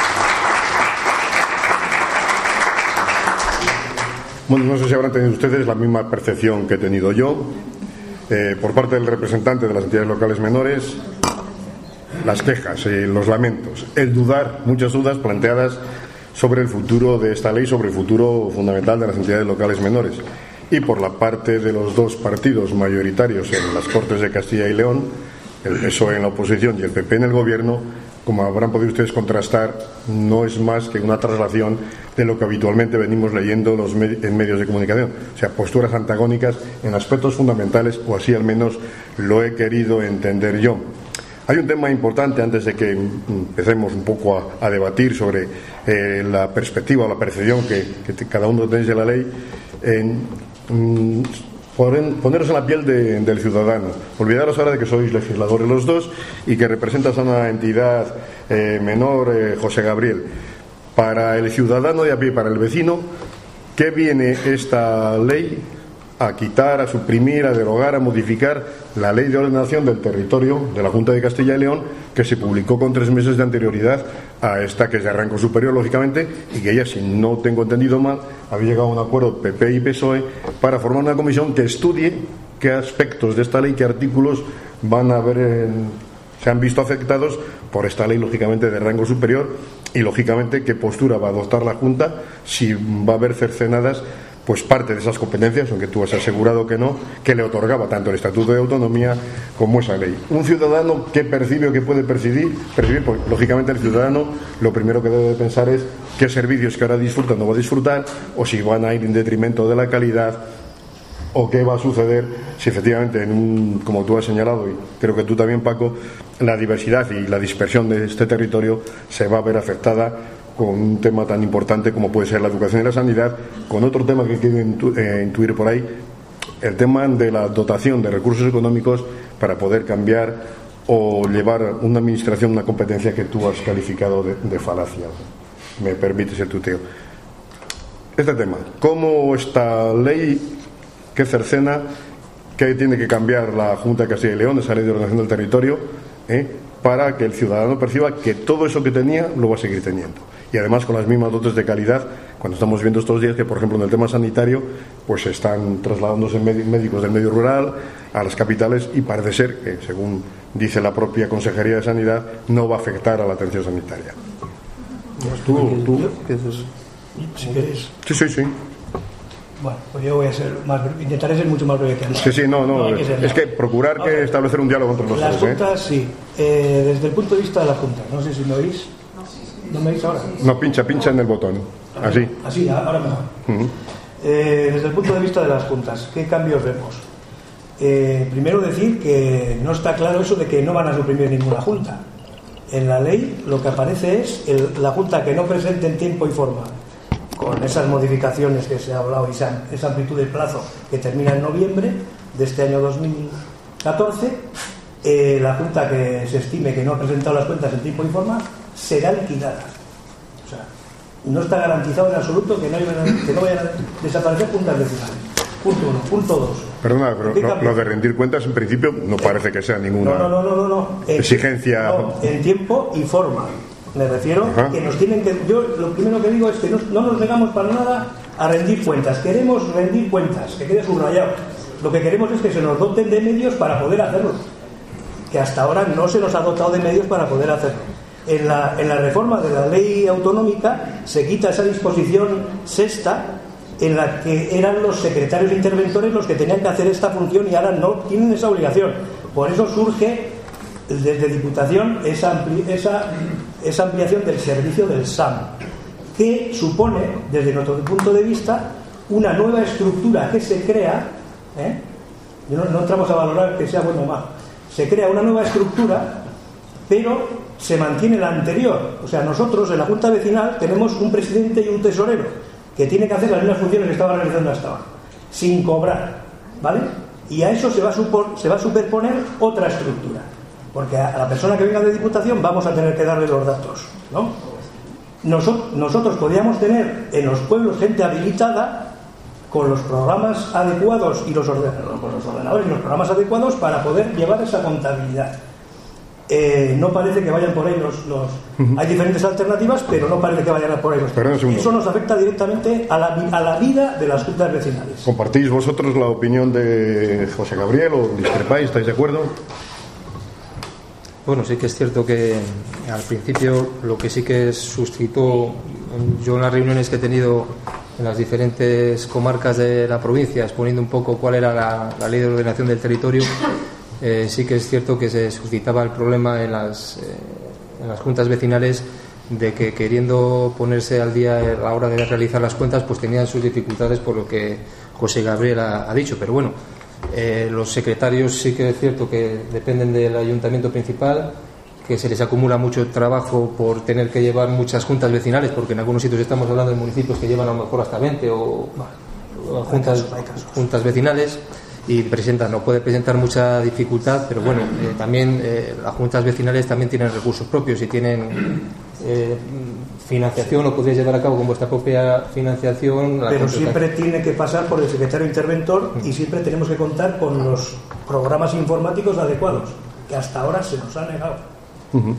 Bueno, no sé si habrán tenido ustedes la misma percepción que he tenido yo. Eh, por parte del representante de las entidades locales menores, las quejas, eh, los lamentos, el dudar, muchas dudas planteadas sobre el futuro de esta ley, sobre el futuro fundamental de las entidades locales menores. Y por la parte de los dos partidos mayoritarios en las Cortes de Castilla y León, el P S O E en la oposición y el P P en el gobierno, como habrán podido ustedes contrastar, no es más que una traslación de lo que habitualmente venimos leyendo los med- en medios de comunicación, o sea, posturas antagónicas en aspectos fundamentales, o así al menos lo he querido entender yo. Hay un tema importante antes de que empecemos un poco a, a debatir sobre eh, la perspectiva o la percepción que, que cada uno tenéis de la ley. En, mm, poneros en la piel de, del ciudadano. Olvidaros ahora de que sois legisladores los dos y que representas a una entidad eh, menor, eh, José Gabriel. Para el ciudadano de a pie, para el vecino, ¿qué viene esta ley a quitar, a suprimir, a derogar, a modificar la Ley de Ordenación del Territorio de la Junta de Castilla y León, que se publicó con tres meses de anterioridad a esta, que es de rango superior, lógicamente, y que ella, si no tengo entendido mal, había llegado a un acuerdo P P y P S O E para formar una comisión que estudie qué aspectos de esta ley, qué artículos van a haber en, se han visto afectados por esta ley, lógicamente, de rango superior, y, lógicamente, qué postura va a adoptar la Junta, si va a haber cercenadas pues parte de esas competencias, aunque tú has asegurado que no, que le otorgaba tanto el Estatuto de Autonomía como esa ley. Un ciudadano que percibe o que puede percibir, percibir pues, lógicamente el ciudadano lo primero que debe pensar es qué servicios que ahora disfruta no va a disfrutar, o si van a ir en detrimento de la calidad, o qué va a suceder si efectivamente, en un, como tú has señalado, y creo que tú también, Paco, la diversidad y la dispersión de este territorio se va a ver afectada con un tema tan importante como puede ser la educación y la sanidad, con otro tema que quiero intu- eh, intuir por ahí, el tema de la dotación de recursos económicos para poder cambiar o llevar una administración, una competencia que tú has calificado de, de falacia. Me permites el tuteo. Este tema, ¿cómo esta ley que cercena, que tiene que cambiar la Junta de Castilla y León, esa Ley de Ordenación del Territorio, eh, para que el ciudadano perciba que todo eso que tenía lo va a seguir teniendo? Y además con las mismas dotes de calidad, cuando estamos viendo estos días que, por ejemplo, en el tema sanitario, pues están trasladándose médicos del medio rural a las capitales, y parece ser que, según dice la propia Consejería de Sanidad, no va a afectar a la atención sanitaria. ¿Tú, tú? Si queréis. Sí, sí, sí. Bueno, pues yo voy a ser más, intentaré ser mucho más breve que antes. Sí, sí, no, no, no que es que procurar que okay. establecer un diálogo entre los Las dos. juntas, ¿eh? sí. Eh, desde el punto de vista de la Junta, no sé si me oís. ¿No me veis ahora? No, pincha, pincha en el botón. Así. Así, ahora mejor. Uh-huh. Eh, desde el punto de vista de las juntas, ¿qué cambios vemos? Eh, primero decir que no está claro eso de que no van a suprimir ninguna junta. En la ley lo que aparece es el, la junta que no presente en tiempo y forma, con esas modificaciones que se ha hablado y esa, esa amplitud de plazo que termina en noviembre de este año dos mil catorce, eh, la junta que se estime que no ha presentado las cuentas en tiempo y forma será liquidada. O sea, no está garantizado en absoluto que no, haya, que no vayan a desaparecer juntas vecinales. Punto uno. Punto dos. Perdona, pero lo, lo de rendir cuentas en principio no parece que sea ninguna no, no, no, no, no. exigencia. No, en tiempo y forma. Me refiero a que nos tienen que. Yo lo primero que digo es que no, no nos negamos para nada a rendir cuentas. Queremos rendir cuentas, que quede subrayado. Lo que queremos es que se nos doten de medios para poder hacerlo. Que hasta ahora no se nos ha dotado de medios para poder hacerlo. En la, en la reforma de la ley autonómica se quita esa disposición sexta en la que eran los secretarios interventores los que tenían que hacer esta función y ahora no tienen esa obligación. Por eso surge desde Diputación esa, ampli, esa, esa ampliación del servicio del S A M, que supone, desde nuestro punto de vista, una nueva estructura que se crea, ¿eh? no, no entramos a valorar que sea bueno o malo, se crea una nueva estructura, pero se mantiene la anterior. O sea, nosotros en la Junta Vecinal tenemos un presidente y un tesorero que tiene que hacer las mismas funciones que estaba realizando hasta ahora, sin cobrar, ¿vale? Y a eso se va a, supor, se va a superponer otra estructura, porque a la persona que venga de Diputación vamos a tener que darle los datos, ¿no? Nosotros, nosotros podíamos tener en los pueblos gente habilitada con los programas adecuados y los, orden, con los ordenadores y los programas adecuados para poder llevar esa contabilidad. Eh, no parece que vayan por ahí los, los... Uh-huh. Hay diferentes alternativas, pero no parece que vayan por ahí los... Eso nos afecta directamente a la, a la vida de las juntas vecinales. ¿Compartís vosotros la opinión de José Gabriel o discrepáis? ¿Estáis de acuerdo? Bueno, sí que es cierto que al principio lo que sí que suscitó, yo en las reuniones que he tenido en las diferentes comarcas de la provincia, exponiendo un poco cuál era la, la ley de ordenación del territorio, Eh, sí que es cierto que se suscitaba el problema en las, eh, en las juntas vecinales de que queriendo ponerse al día a la hora de realizar las cuentas pues tenían sus dificultades por lo que José Gabriel ha, ha dicho, pero bueno, eh, los secretarios sí que es cierto que dependen del ayuntamiento principal, que se les acumula mucho trabajo por tener que llevar muchas juntas vecinales, porque en algunos sitios estamos hablando de municipios que llevan a lo mejor hasta veinte o, o juntas, juntas vecinales, y presenta, no puede presentar mucha dificultad, pero bueno, eh, también eh, las juntas vecinales también tienen recursos propios y tienen eh, financiación, o podéis llevar a cabo con vuestra propia financiación. Pero siempre tiene que pasar por el secretario interventor y siempre tenemos que contar con los programas informáticos adecuados, que hasta ahora se nos ha negado. Uh-huh.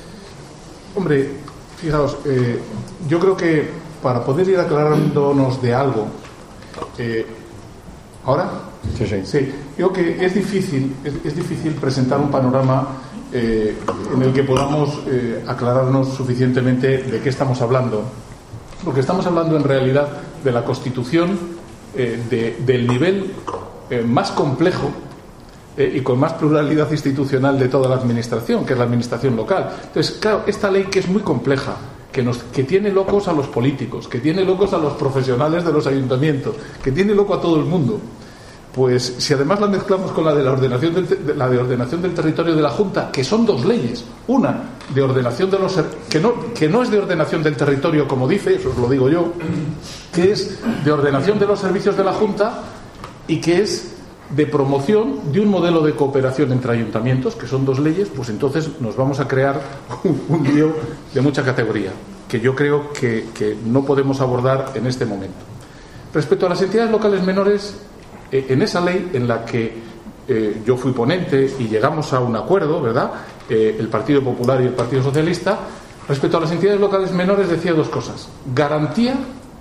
Hombre, fijaos, eh, yo creo que para poder ir aclarándonos de algo, eh, ¿ahora? Sí, sí. Sí, creo que es difícil, es, es difícil presentar un panorama eh, en el que podamos eh, aclararnos suficientemente de qué estamos hablando. Porque estamos hablando en realidad de la constitución eh, de, del nivel eh, más complejo eh, y con más pluralidad institucional de toda la administración, que es la administración local. Entonces, claro, esta ley que es muy compleja, que, nos, que tiene locos a los políticos, que tiene locos a los profesionales de los ayuntamientos, que tiene loco a todo el mundo. Pues si además la mezclamos con la de la ordenación del, de la de ordenación del territorio de la Junta, que son dos leyes, una de ordenación de los que no que no es de ordenación del territorio como dice, eso os lo digo yo, que es de ordenación de los servicios de la Junta y que es de promoción de un modelo de cooperación entre ayuntamientos, que son dos leyes, pues entonces nos vamos a crear un, un lío de mucha categoría, que yo creo que, que no podemos abordar en este momento. Respecto a las entidades locales menores, en esa ley en la que eh, yo fui ponente y llegamos a un acuerdo, ¿verdad? Eh, el Partido Popular y el Partido Socialista, respecto a las entidades locales menores decía dos cosas: garantía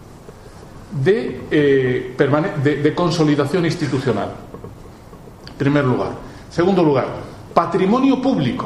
de, eh, permane- de, de consolidación institucional, en primer lugar. Segundo lugar, patrimonio público.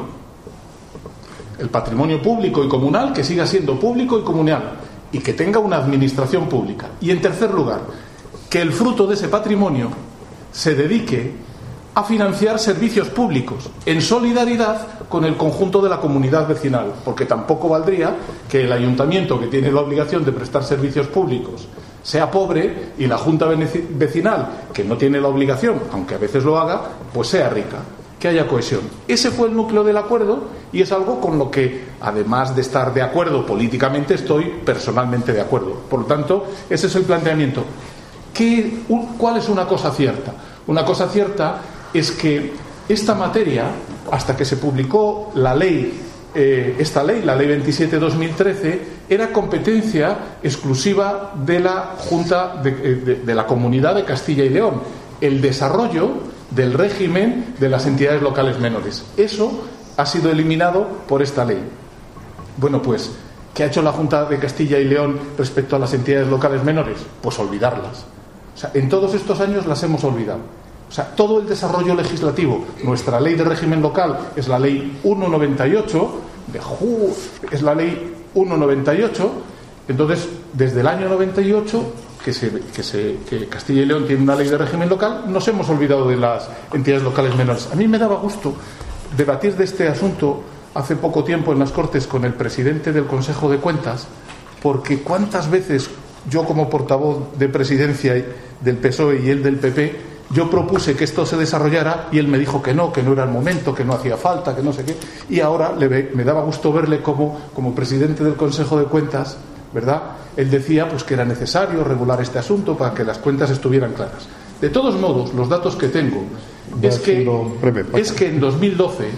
El patrimonio público y comunal que siga siendo público y comunal y que tenga una administración pública. Y en tercer lugar, que el fruto de ese patrimonio se dedique a financiar servicios públicos en solidaridad con el conjunto de la comunidad vecinal, porque tampoco valdría que el ayuntamiento, que tiene la obligación de prestar servicios públicos, sea pobre y la junta vecinal, que no tiene la obligación, aunque a veces lo haga, pues sea rica. Que haya cohesión. Ese fue el núcleo del acuerdo y es algo con lo que, además de estar de acuerdo políticamente, estoy personalmente de acuerdo. Por lo tanto, ese es el planteamiento. ¿Qué, un, ¿Cuál es una cosa cierta? Una cosa cierta es que esta materia, hasta que se publicó la ley, eh, esta ley, la ley veintisiete barra dos mil trece, era competencia exclusiva de la Junta de, de, de la Comunidad de Castilla y León. El desarrollo del régimen de las entidades locales menores. Eso ha sido eliminado por esta ley. Bueno, pues, ¿qué ha hecho la Junta de Castilla y León respecto a las entidades locales menores? Pues olvidarlas. O sea, en todos estos años las hemos olvidado. O sea, todo el desarrollo legislativo, nuestra ley de régimen local es la ley ciento noventa y ocho, de ju, es la ley ciento noventa y ocho, entonces, desde el año noventa y ocho, que, se, que, se, que Castilla y León tiene una ley de régimen local, nos hemos olvidado de las entidades locales menores. A mí me daba gusto debatir de este asunto hace poco tiempo en las Cortes con el presidente del Consejo de Cuentas, porque cuántas veces yo, como portavoz de presidencia del P S O E y él del P P, yo propuse que esto se desarrollara y él me dijo que no, que no era el momento, que no hacía falta, que no sé qué, y ahora le ve, me daba gusto verle como, como presidente del Consejo de Cuentas, ¿verdad? Él decía pues que era necesario regular este asunto para que las cuentas estuvieran claras. De todos modos, los datos que tengo es que, es que en dos mil doce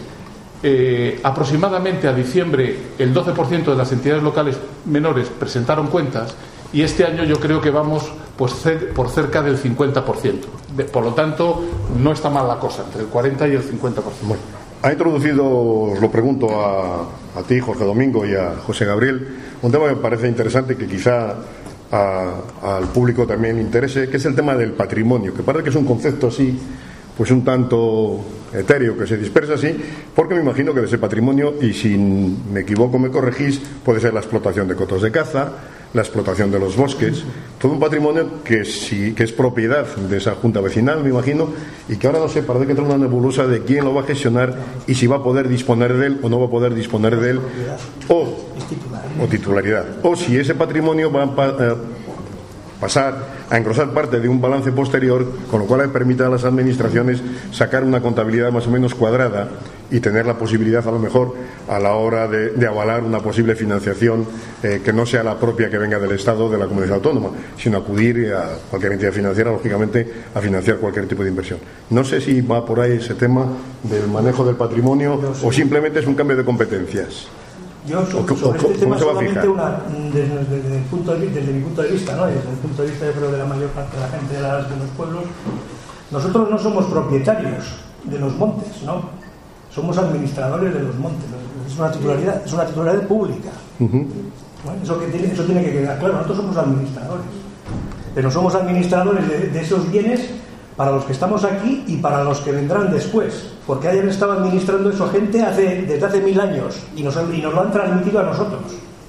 eh, aproximadamente a diciembre el doce por ciento de las entidades locales menores presentaron cuentas y este año yo creo que vamos pues por cerca del cincuenta por ciento. De, por lo tanto, no está mal la cosa, entre el cuarenta y el cincuenta por ciento. Bueno, ha introducido, lo pregunto a, a ti, Jorge Domingo, y a José Gabriel, un tema que me parece interesante, que quizá a, al público también interese, que es el tema del patrimonio, que parece que es un concepto así, pues un tanto etéreo, que se dispersa así, porque me imagino que de ese patrimonio, y si me equivoco me corregís, puede ser la explotación de cotos de caza, la explotación de los bosques, todo un patrimonio que sí que es propiedad de esa junta vecinal, me imagino, y que ahora no sé, parece que entra una nebulosa de quién lo va a gestionar y si va a poder disponer de él o no va a poder disponer de él, o, o titularidad, o si ese patrimonio va a eh, pasar a engrosar parte de un balance posterior, con lo cual permite a las administraciones sacar una contabilidad más o menos cuadrada y tener la posibilidad, a lo mejor, a la hora de, de avalar una posible financiación eh, que no sea la propia que venga del Estado o de la comunidad autónoma, sino acudir a cualquier entidad financiera, lógicamente, a financiar cualquier tipo de inversión. No sé si va por ahí ese tema del manejo del patrimonio o simplemente es un cambio de competencias. Yo sobre, sobre este tema solamente una, desde, desde, el punto de, desde mi punto de vista, ¿no? Desde el punto de vista, yo creo, de la mayor parte de la gente de, las, de los pueblos, nosotros no somos propietarios de los montes, ¿no? Somos administradores de los montes. Es una titularidad, es una titularidad pública. Uh-huh. Bueno, eso, que tiene, eso tiene que quedar claro. Nosotros somos administradores, pero somos administradores de, de esos bienes para los que estamos aquí y para los que vendrán después, porque hayan estado administrando eso gente hace, desde hace mil años y nos, y nos lo han transmitido a nosotros,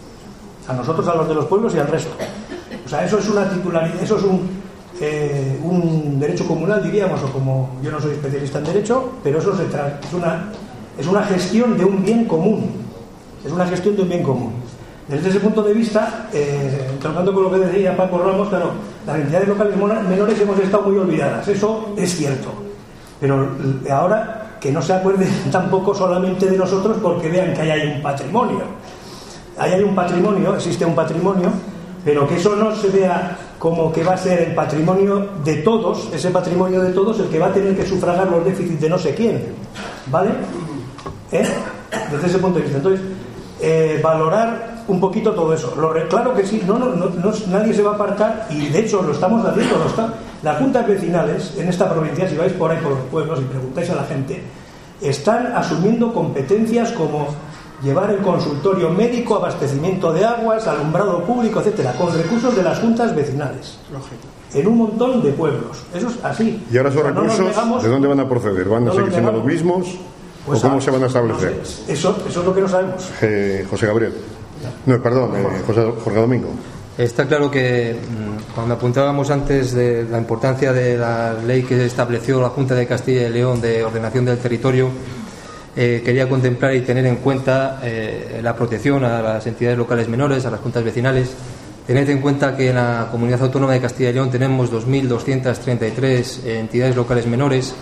a nosotros, a los de los pueblos y al resto. O sea, eso es una titularidad, eso es un, eh, un derecho comunal, diríamos, o como yo no soy especialista en derecho, pero eso se tra- es, una, es una gestión de un bien común, es una gestión de un bien común. Desde ese punto de vista, eh, tratando con lo que decía Paco Ramos, claro, las entidades locales menores hemos estado muy olvidadas, eso es cierto, pero ahora que no se acuerden tampoco solamente de nosotros porque vean que ahí hay un patrimonio, ahí hay un patrimonio, existe un patrimonio, pero que eso no se vea como que va a ser el patrimonio de todos, ese patrimonio de todos el que va a tener que sufragar los déficits de no sé quién, ¿vale? ¿Eh? Desde ese punto de vista, entonces, eh, valorar un poquito todo eso. Lo re, claro que sí, no, no, no, no, nadie se va a apartar y de hecho lo estamos haciendo. Lo está, las juntas vecinales en esta provincia, si vais por ahí por los pueblos y preguntáis a la gente, están asumiendo competencias como llevar el consultorio médico, abastecimiento de aguas, alumbrado público, etcétera, con recursos de las juntas vecinales. En un montón de pueblos. Eso es así. ¿Y ahora esos o sea, recursos no negamos, de dónde van a proceder? ¿Van a no seguir siendo los mismos? Pues ¿o cómo a, se van a establecer? No sé, eso, eso es lo que no sabemos. Eh, José Gabriel. No, perdón, eh, José, Jorge Domingo. Está claro que cuando apuntábamos antes de la importancia de la ley que estableció la Junta de Castilla y León de ordenación del territorio, eh, quería contemplar y tener en cuenta eh, la protección a las entidades locales menores, a las juntas vecinales. Tened en cuenta que en la Comunidad Autónoma de Castilla y León tenemos dos mil doscientas treinta y tres entidades locales menores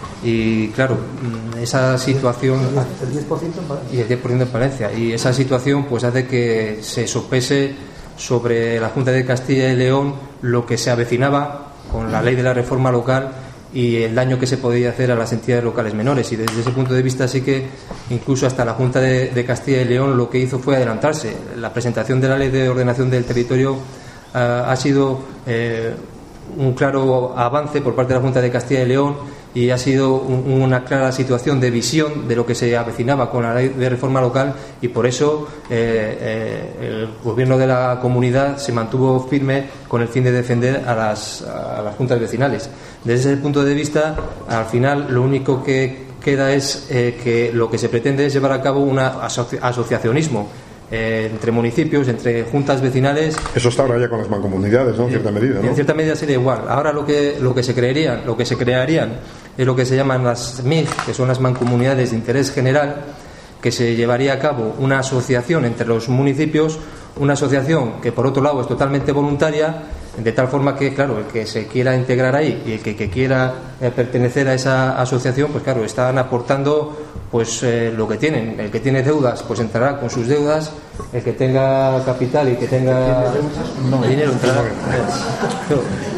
y, claro, esa situación... El diez por ciento en Palencia. Y el diez por ciento en Palencia. Y esa situación pues hace que se sopese sobre la Junta de Castilla y León lo que se avecinaba con la ley de la reforma local y el daño que se podía hacer a las entidades locales menores. Y desde ese punto de vista sí que incluso hasta la Junta de, de Castilla y León lo que hizo fue adelantarse. La presentación de la ley de ordenación del territorio uh, ha sido eh, un claro avance por parte de la Junta de Castilla y León y ha sido un, una clara situación de visión de lo que se avecinaba con la ley de reforma local y por eso eh, eh, el gobierno de la comunidad se mantuvo firme con el fin de defender a las, a las juntas vecinales. Desde ese punto de vista, al final lo único que queda es eh, que lo que se pretende es llevar a cabo un asoci asociacionismo eh, entre municipios, entre juntas vecinales. Eso está ahora ya con las mancomunidades, ¿no? En cierta medida, ¿no? En cierta medida sería igual. Ahora lo que lo que se creerían, lo que se crearían es lo que se llaman las M I G, que son las mancomunidades de interés general, que se llevaría a cabo una asociación entre los municipios, una asociación que por otro lado es totalmente voluntaria, de tal forma que, claro, el que se quiera integrar ahí y el que, que quiera eh, pertenecer a esa asociación, pues claro, están aportando pues eh, lo que tienen. El que tiene deudas, pues entrará con sus deudas. El que tenga capital y que tenga no, dinero entrará. No,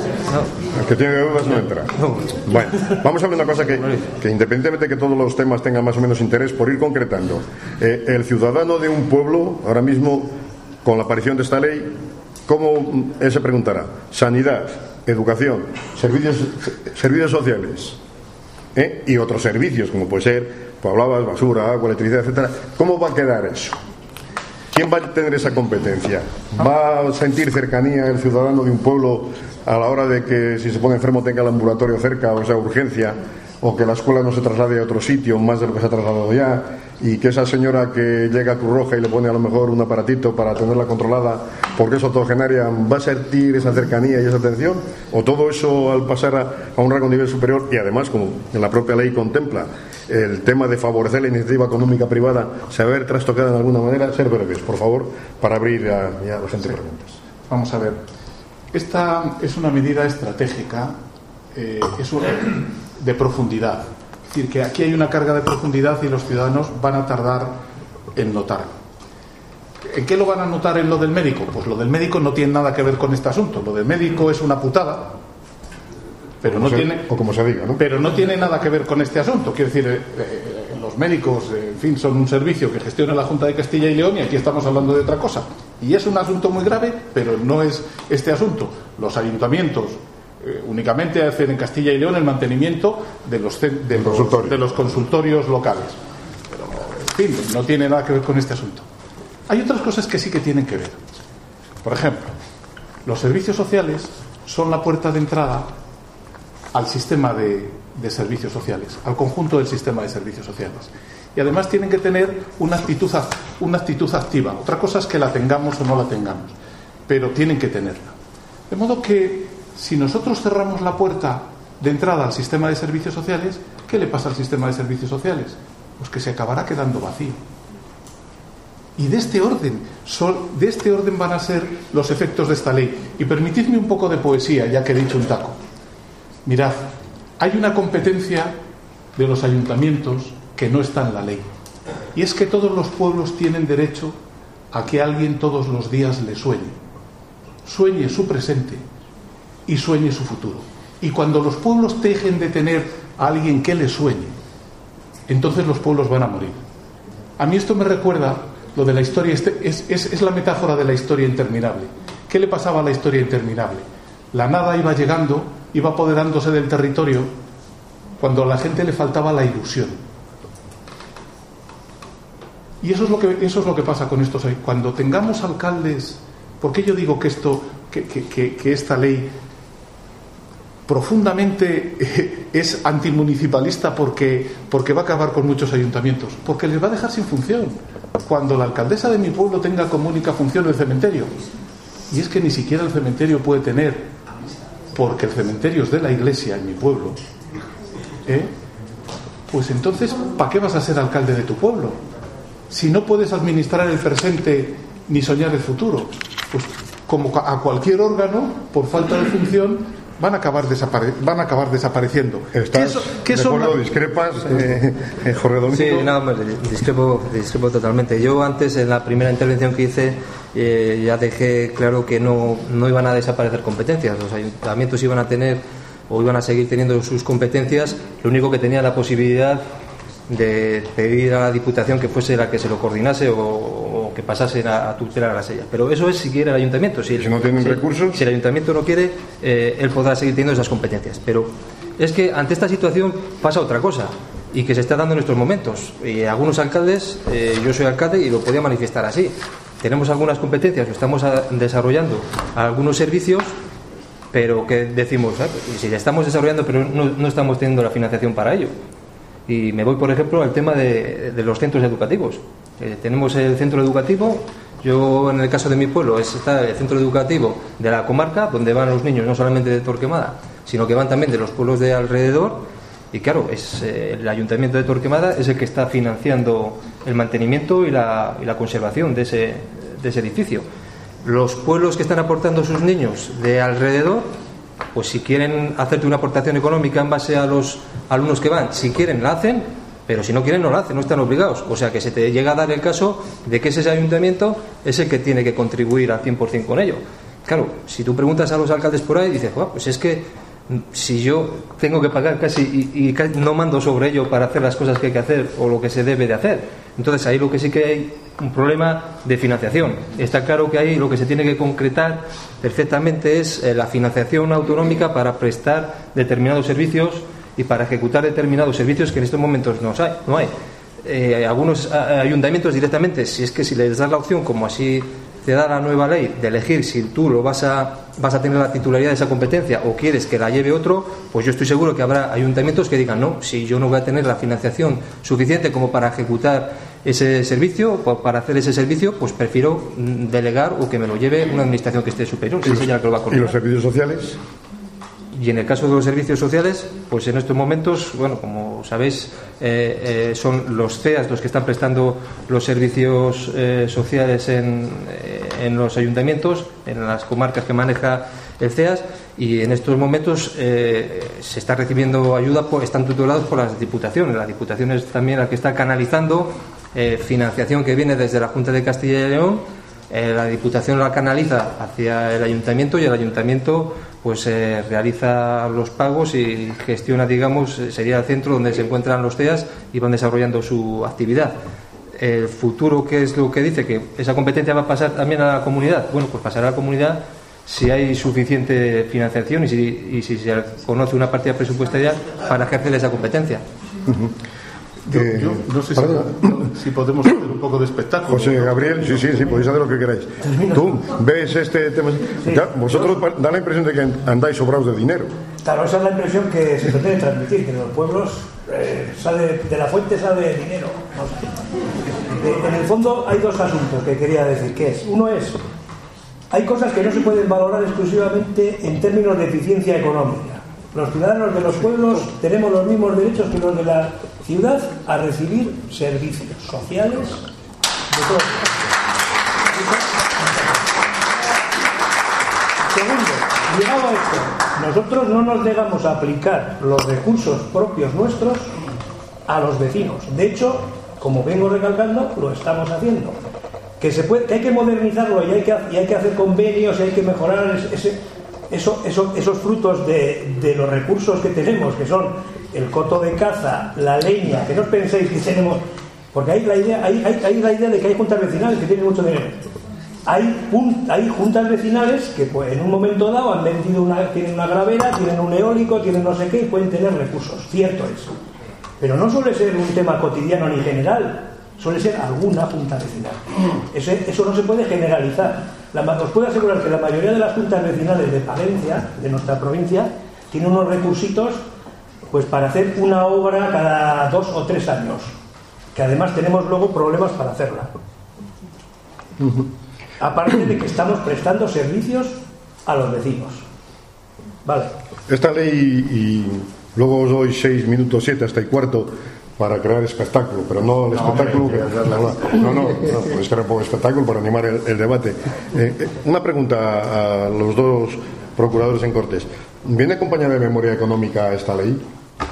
no. El que tiene deudas no entra. No. Bueno, vamos a ver una cosa que, que independientemente de que todos los temas tengan más o menos interés, por ir concretando, eh, el ciudadano de un pueblo, ahora mismo, con la aparición de esta ley, ¿cómo él se preguntará? Sanidad, educación, servicios, servicios sociales ¿eh? y otros servicios, como puede ser, pues hablabas, basura, agua, electricidad, etcétera. ¿Cómo va a quedar eso? ¿Quién va a tener esa competencia? ¿Va a sentir cercanía el ciudadano de un pueblo a la hora de que si se pone enfermo tenga el ambulatorio cerca o esa urgencia, o que la escuela no se traslade a otro sitio más de lo que se ha trasladado ya, y que esa señora que llega a Cruz Roja y le pone a lo mejor un aparatito para tenerla controlada porque es octogenaria, va a sentir esa cercanía y esa atención? ¿O todo eso al pasar a, a un rango nivel superior, y además como en la propia ley contempla el tema de favorecer la iniciativa económica privada, se va a ver trastocada en alguna manera? Ser breves, por favor, para abrir a, ya a la gente sí. preguntas. Vamos a ver, esta es una medida estratégica, eh, es una, de profundidad. Es decir, que aquí hay una carga de profundidad y los ciudadanos van a tardar en notarlo. ¿En qué lo van a notar en lo del médico? Pues lo del médico no tiene nada que ver con este asunto. Lo del médico es una putada, pero no se, tiene, o como se diga, ¿no? pero no tiene nada que ver con este asunto. Quiero decir, eh, eh, los médicos, eh, en fin, son un servicio que gestiona la Junta de Castilla y León y aquí estamos hablando de otra cosa. Y es un asunto muy grave, pero no es este asunto. Los ayuntamientos eh, únicamente hacen en Castilla y León el mantenimiento de los, de los, de los consultorios locales. Pero, en fin, no tiene nada que ver con este asunto. Hay otras cosas que sí que tienen que ver. Por ejemplo, los servicios sociales son la puerta de entrada al sistema de, de servicios sociales, al conjunto del sistema de servicios sociales. Y además tienen que tener una actitud, una actitud activa. Otra cosa es que la tengamos o no la tengamos, pero tienen que tenerla. De modo que si nosotros cerramos la puerta de entrada al sistema de servicios sociales, ¿qué le pasa al sistema de servicios sociales? Pues que se acabará quedando vacío. Y de este orden, de este orden van a ser los efectos de esta ley. Y permitidme un poco de poesía, ya que he dicho un taco. Mirad, hay una competencia de los ayuntamientos que no está en la ley. Y es que todos los pueblos tienen derecho a que alguien todos los días le sueñe. Sueñe su presente y sueñe su futuro. Y cuando los pueblos dejen de tener a alguien que le sueñe, entonces los pueblos van a morir. A mí esto me recuerda lo de la historia, es, es, es la metáfora de la historia interminable. ¿Qué le pasaba a la historia interminable? La nada iba llegando, iba apoderándose del territorio cuando a la gente le faltaba la ilusión. Y eso es lo que, eso es lo que pasa con estos hoy. Cuando tengamos alcaldes, ¿por qué yo digo que esto, que, que, que, que esta ley profundamente eh, es antimunicipalista porque, porque va a acabar con muchos ayuntamientos? Porque les va a dejar sin función. Cuando la alcaldesa de mi pueblo tenga como única función el cementerio, y es que ni siquiera el cementerio puede tener, porque el cementerio es de la iglesia en mi pueblo, ¿eh? Pues entonces, ¿para qué vas a ser alcalde de tu pueblo? Si no puedes administrar el presente ni soñar el futuro, pues como a cualquier órgano, por falta de función, van a acabar, desapare van a acabar desapareciendo. ¿Estás ¿Qué de acuerdo? ¿Discrepas, eh, eh, Jorge Domingo? Sí, no, discrepo, discrepo totalmente. Yo antes, en la primera intervención que hice, eh, ya dejé claro que no, no iban a desaparecer competencias. Los ayuntamientos iban a tener o iban a seguir teniendo sus competencias. Lo único que tenía la posibilidad de pedir a la Diputación que fuese la que se lo coordinase o, o que pasasen a, a tutelar las ellas. Pero eso es si quiere el ayuntamiento. Si, si no tienen si, recursos. Si el ayuntamiento no quiere, eh, él podrá seguir teniendo esas competencias. Pero es que ante esta situación pasa otra cosa y que se está dando en estos momentos. Y algunos alcaldes, eh, yo soy alcalde y lo podía manifestar así. Tenemos algunas competencias, lo estamos a, desarrollando algunos servicios, pero que decimos, ¿eh? si ya estamos desarrollando, pero no, no estamos teniendo la financiación para ello. Y me voy, por ejemplo, al tema de, de los centros educativos. Eh, tenemos el centro educativo, yo en el caso de mi pueblo está el centro educativo de la comarca, donde van los niños no solamente de Torquemada, sino que van también de los pueblos de alrededor. Y claro, es eh, el ayuntamiento de Torquemada es el que está financiando el mantenimiento y la, y la conservación de ese, de ese edificio. Los pueblos que están aportando sus niños de alrededor, pues si quieren hacerte una aportación económica en base a los alumnos que van, si quieren la hacen, pero si no quieren no la hacen, no están obligados. O sea que se te llega a dar el caso de que ese ayuntamiento es el que tiene que contribuir al cien por cien con ello. Claro, si tú preguntas a los alcaldes por ahí, dices, pues es que si yo tengo que pagar casi y, y no mando sobre ello para hacer las cosas que hay que hacer o lo que se debe de hacer, entonces ahí lo que sí que hay un problema de financiación. Está claro que ahí lo que se tiene que concretar perfectamente es eh, la financiación autonómica para prestar determinados servicios y para ejecutar determinados servicios que en estos momentos no hay. No hay. Eh, algunos ayuntamientos directamente, si es que si les das la opción, como así te da la nueva ley, de elegir si tú lo vas a vas a tener la titularidad de esa competencia o quieres que la lleve otro, pues yo estoy seguro que habrá ayuntamientos que digan, no, si yo no voy a tener la financiación suficiente como para ejecutar ese servicio, para hacer ese servicio, pues prefiero delegar o que me lo lleve una administración que esté superior. ¿Y los, que lo va a ¿Y los servicios sociales? Y en el caso de los servicios sociales, pues en estos momentos, bueno, como sabéis, eh, eh, son los C E A S los que están prestando los servicios eh, sociales en, eh, en los ayuntamientos, en las comarcas que maneja el C E A S, y en estos momentos eh, se está recibiendo ayuda, por, están tutelados por las diputaciones. La diputación es también la que está canalizando eh, financiación que viene desde la Junta de Castilla y León. Eh, la Diputación la canaliza hacia el Ayuntamiento y el Ayuntamiento pues eh, realiza los pagos y gestiona, digamos, sería el centro donde se encuentran los C E A S y van desarrollando su actividad. El futuro, ¿qué es lo que dice? Que esa competencia va a pasar también a la comunidad. Bueno, pues pasará a la comunidad si hay suficiente financiación y si, y si se conoce una partida presupuestaria para ejercer esa competencia. Uh-huh. Yo, yo no sé si, si podemos hacer un poco de espectáculo. José Gabriel, sí, sí, sí, podéis hacer lo que queráis. ¿Tú ves este tema? Sí. Ya, vosotros da la impresión de que andáis sobrados de dinero. Claro, esa es la impresión que se pretende transmitir, que en los pueblos eh, sale, de la fuente sale dinero. O sea, de, en el fondo hay dos asuntos que quería decir, que es, uno es, hay cosas que no se pueden valorar exclusivamente en términos de eficiencia económica. Los ciudadanos de los pueblos tenemos los mismos derechos que los de la ciudad a recibir servicios sociales de todos. Segundo, llegado a esto, nosotros no nos negamos a aplicar los recursos propios nuestros a los vecinos. De hecho, como vengo recalcando, lo estamos haciendo. Que se puede, que hay que modernizarlo y hay que, y hay que hacer convenios y hay que mejorar ese, eso, eso, esos frutos de, de los recursos que tenemos, que son el coto de caza, la leña, que no os penséis que tenemos, porque hay la idea, hay, hay, hay la idea de que hay juntas vecinales que tienen mucho dinero. Hay, hay juntas vecinales que pues, en un momento dado han vendido una, tienen una gravera, tienen un eólico, tienen no sé qué y pueden tener recursos, cierto es. Pero no suele ser un tema cotidiano ni general, suele ser alguna junta vecinal. Eso, eso no se puede generalizar. La, os puedo asegurar que la mayoría de las juntas vecinales de Palencia, de nuestra provincia, tienen unos recursitos pues para hacer una obra cada dos o tres años, que además tenemos luego problemas para hacerla. aparte de que estamos prestando servicios a los vecinos. Vale. Esta ley, y luego os doy seis minutos, siete hasta y cuarto, para crear espectáculo, pero no el no, espectáculo hombre, que, no, no, no, no, podéis crear un poco de espectáculo para animar el, el debate. Eh, una pregunta a los dos procuradores en Cortes. ¿Viene acompañada de memoria económica esta ley?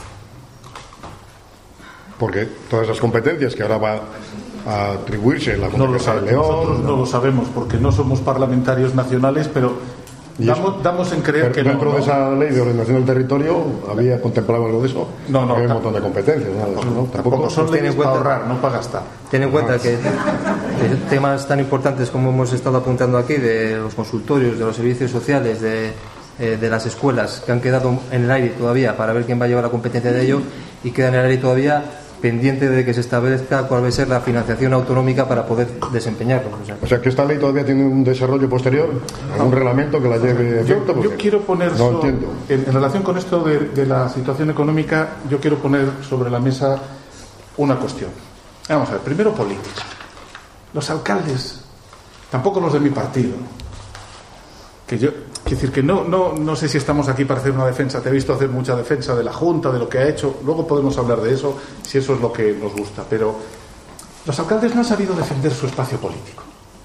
Porque todas las competencias que ahora va a atribuirse la no lo sabemos, León, nosotros no lo sabemos porque no somos parlamentarios nacionales, pero Damos, damos en creer que dentro no, ¿no? de esa ley de ordenación del territorio había contemplado algo de eso. No, no, hay un montón de competencias, ¿no? Tampoco, ¿no? tampoco son leyes para ahorrar, no para gastar. Ten en cuenta que temas tan importantes como hemos estado apuntando aquí, de los consultorios, de los servicios sociales, de, eh, de las escuelas, que han quedado en el aire todavía para ver quién va a llevar la competencia de ello, y quedan en el aire todavía pendiente de que se establezca cuál va a ser la financiación autonómica para poder desempeñarlo. O sea, o sea que esta ley todavía tiene un desarrollo posterior, algún reglamento que la lleve a efecto. Yo, yo quiero poner, no so, entiendo. En, en relación con esto de, de la situación económica, yo quiero poner sobre la mesa una cuestión. Vamos a ver, primero política. Los alcaldes, tampoco los de mi partido, que yo, quiero decir que no, no, no sé si estamos aquí para hacer una defensa. Te he visto hacer mucha defensa de la Junta, de lo que ha hecho. Luego podemos hablar de eso, si eso es lo que nos gusta. Pero los alcaldes no han sabido defender su espacio político.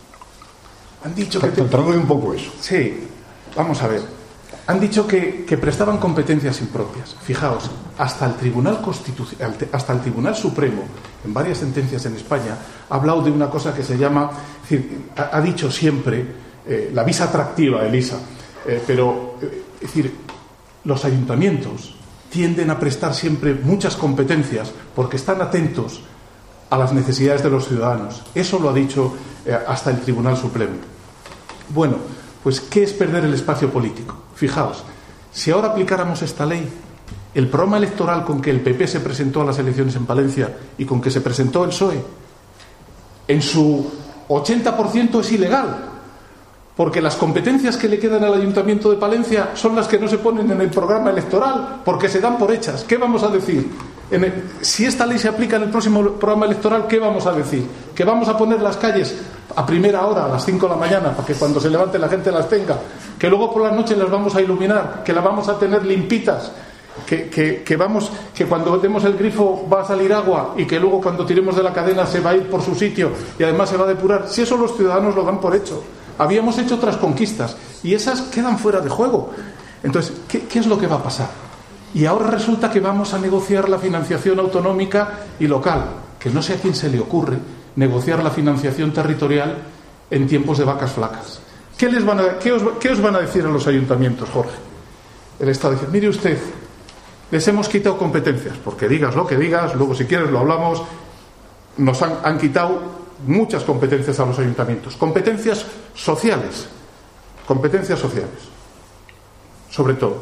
Han dicho que... Te... Traduce un poco eso. Sí, vamos a ver. Han dicho que, que prestaban competencias impropias. Fijaos, hasta el Tribunal Constitucional, hasta el Tribunal Supremo, en varias sentencias en España, ha hablado de una cosa que se llama... Es decir, ha, ha dicho siempre... Eh, la visa atractiva, Elisa, eh, pero eh, es decir, los ayuntamientos tienden a prestar siempre muchas competencias porque están atentos a las necesidades de los ciudadanos. Eso lo ha dicho eh, hasta el Tribunal Supremo. Bueno, pues ¿qué es perder el espacio político? Fijaos, si ahora aplicáramos esta ley, el programa electoral con que el P P se presentó a las elecciones en Palencia y con que se presentó el P S O E, en su ochenta por ciento es ilegal. Porque las competencias que le quedan al Ayuntamiento de Palencia son las que no se ponen en el programa electoral, porque se dan por hechas. ¿Qué vamos a decir? En el, si esta ley se aplica en el próximo programa electoral, ¿qué vamos a decir? ¿Que vamos a poner las calles a primera hora, a las cinco de la mañana, para que cuando se levante la gente las tenga? ¿Que luego por la noche las vamos a iluminar? ¿Que las vamos a tener limpitas? Que, que, que, vamos, que cuando demos el grifo va a salir agua y que luego cuando tiremos de la cadena se va a ir por su sitio y además se va a depurar? Si eso los ciudadanos lo dan por hecho. Habíamos hecho otras conquistas y esas quedan fuera de juego. Entonces, ¿qué, qué es lo que va a pasar? Y ahora resulta que vamos a negociar la financiación autonómica y local, que no sé a quién se le ocurre negociar la financiación territorial en tiempos de vacas flacas. ¿Qué, les van a, qué, os, qué os van a decir a los ayuntamientos, Jorge? El Estado dice, mire usted, les hemos quitado competencias, porque digas lo que digas, luego si quieres lo hablamos, nos han, han quitado muchas competencias a los ayuntamientos, competencias sociales, competencias sociales, sobre todo.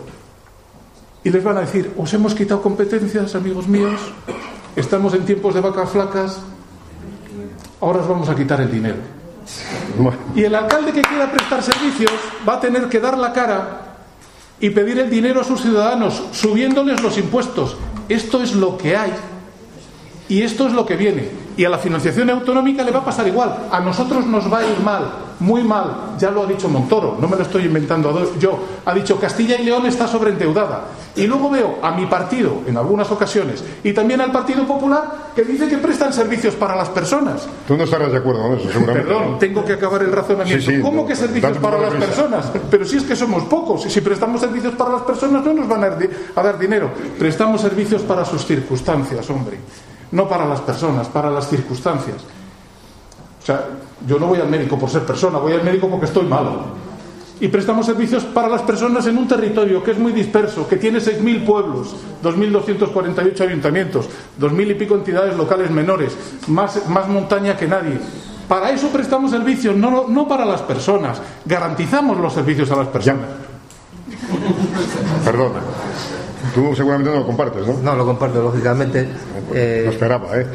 Y les van a decir, os hemos quitado competencias, amigos míos, estamos en tiempos de vacas flacas, ahora os vamos a quitar el dinero. Y el alcalde que quiera prestar servicios va a tener que dar la cara y pedir el dinero a sus ciudadanos, subiéndoles los impuestos. Esto es lo que hay y esto es lo que viene. Y a la financiación autonómica le va a pasar igual. A nosotros nos va a ir mal, muy mal. Ya lo ha dicho Montoro, no me lo estoy inventando yo. Ha dicho Castilla y León está sobreendeudada. Y luego veo a mi partido, en algunas ocasiones, y también al Partido Popular, que dice que prestan servicios para las personas. Tú no estarás de acuerdo con eso, seguramente. Perdón, tengo que acabar el razonamiento. Sí, sí, ¿Cómo no, que servicios para las risa. personas? Pero si es que somos pocos. Y si prestamos servicios para las personas no nos van a dar, a dar dinero. Prestamos servicios para sus circunstancias, hombre. No para las personas, para las circunstancias. O sea, yo no voy al médico por ser persona, voy al médico porque estoy malo. Y prestamos servicios para las personas en un territorio que es muy disperso, que tiene seis mil pueblos, dos mil doscientos cuarenta y ocho ayuntamientos, dos mil y pico entidades locales menores, más, más montaña que nadie. Para eso prestamos servicios, no, no para las personas. Garantizamos los servicios a las personas. Ya. Perdona. Tú seguramente no lo compartes, ¿no? No, lo comparto, lógicamente. Eh, lo esperaba, ¿eh?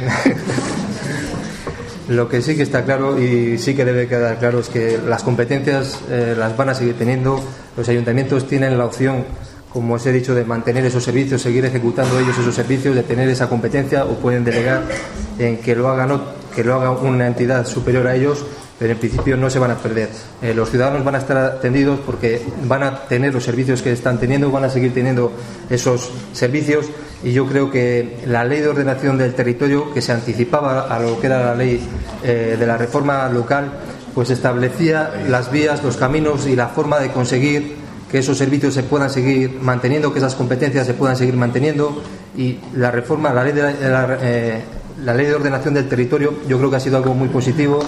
Lo que sí que está claro y sí que debe quedar claro es que las competencias eh, las van a seguir teniendo. Los ayuntamientos tienen la opción, como os he dicho, de mantener esos servicios, seguir ejecutando ellos esos servicios, de tener esa competencia, o pueden delegar en que lo hagan, que lo haga una entidad superior a ellos, pero en principio no se van a perder. Eh, los ciudadanos van a estar atendidos porque van a tener los servicios que están teniendo, van a seguir teniendo esos servicios, y yo creo que la ley de ordenación del territorio, que se anticipaba a lo que era la ley eh, de la reforma local, pues establecía las vías, los caminos y la forma de conseguir que esos servicios se puedan seguir manteniendo, que esas competencias se puedan seguir manteniendo, y la reforma, la ley de, la, eh, la ley de ordenación del territorio, yo creo que ha sido algo muy positivo.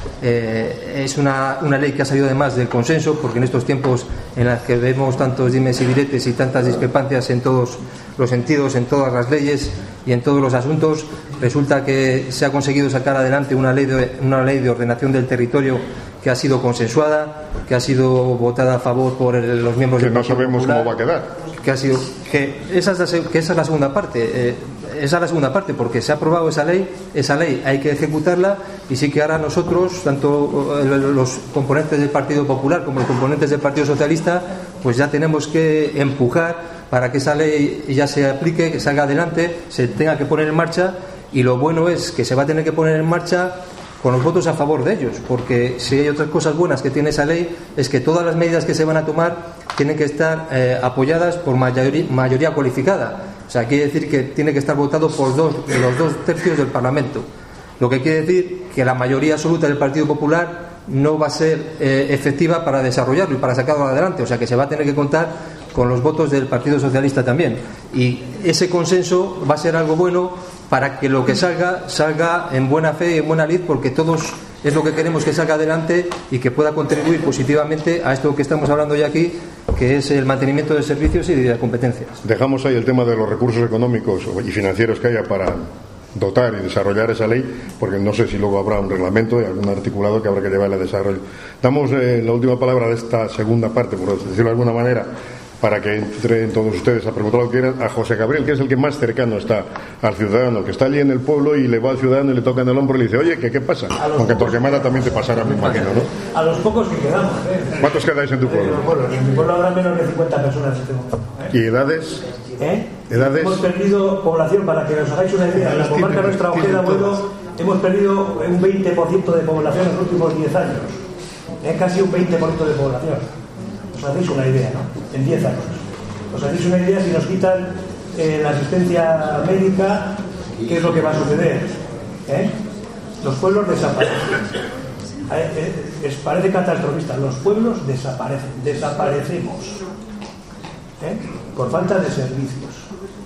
Eh, es una, una ley que ha salido además del consenso, porque en estos tiempos en los que vemos tantos dimes y diretes y tantas discrepancias en todos los sentidos, en todas las leyes y en todos los asuntos, resulta que se ha conseguido sacar adelante una ley de, una ley de ordenación del territorio que ha sido consensuada, que ha sido votada a favor por el, los miembros que del no Partido sabemos Popular, cómo va a quedar. Que ha sido que esa es la, que esa es la segunda parte. Eh, esa es la segunda parte, porque se ha aprobado esa ley, esa ley hay que ejecutarla, y sí que ahora nosotros, tanto los componentes del Partido Popular como los componentes del Partido Socialista, pues ya tenemos que empujar para que esa ley ya se aplique, que salga adelante, se tenga que poner en marcha, y lo bueno es que se va a tener que poner en marcha con los votos a favor de ellos, porque si hay otras cosas buenas que tiene esa ley es que todas las medidas que se van a tomar tienen que estar eh, apoyadas por mayoría, mayoría cualificada. O sea, quiere decir que tiene que estar votado por dos, los dos tercios del Parlamento, lo que quiere decir que la mayoría absoluta del Partido Popular no va a ser eh, efectiva para desarrollarlo y para sacarlo adelante. O sea, que se va a tener que contar con los votos del Partido Socialista también, y ese consenso va a ser algo bueno para que lo que salga salga en buena fe y en buena lid, porque todos es lo que queremos, que salga adelante y que pueda contribuir positivamente a esto que estamos hablando ya aquí, que es el mantenimiento de servicios y de competencias. Dejamos ahí el tema de los recursos económicos y financieros que haya para dotar y desarrollar esa ley, porque no sé si luego habrá un reglamento y algún articulado que habrá que llevar al desarrollo. Damos eh, la última palabra de esta segunda parte, por decirlo de alguna manera, para que entren todos ustedes a preguntar lo que quieran, a José Gabriel, que es el que más cercano está al ciudadano, que está allí en el pueblo y le va al ciudadano y le toca en el hombro y le dice, oye, ¿qué, qué pasa? Aunque Torquemada también te pasará, me imagino, ¿no? A los pocos que quedamos, ¿eh? ¿Cuántos quedáis en tu pueblo? Eh, en mi pueblo habrá menos de cincuenta personas en este momento, ¿eh? ¿Y edades? ¿Eh? ¿Edades? Hemos perdido población, para que os hagáis una idea, en la comarca nuestra Ojeda, Buedo, hemos perdido un veinte por ciento de población en los últimos diez años. Es casi un veinte por ciento de población. Os hacéis una idea, ¿no? En diez años. Os hacéis una idea si nos quitan eh, la asistencia médica, ¿qué es lo que va a suceder? ¿Eh? Los pueblos desaparecen. Eh, eh, es, parece catastrofista. Los pueblos desaparecen. Desaparecemos. ¿Eh? Por falta de servicios.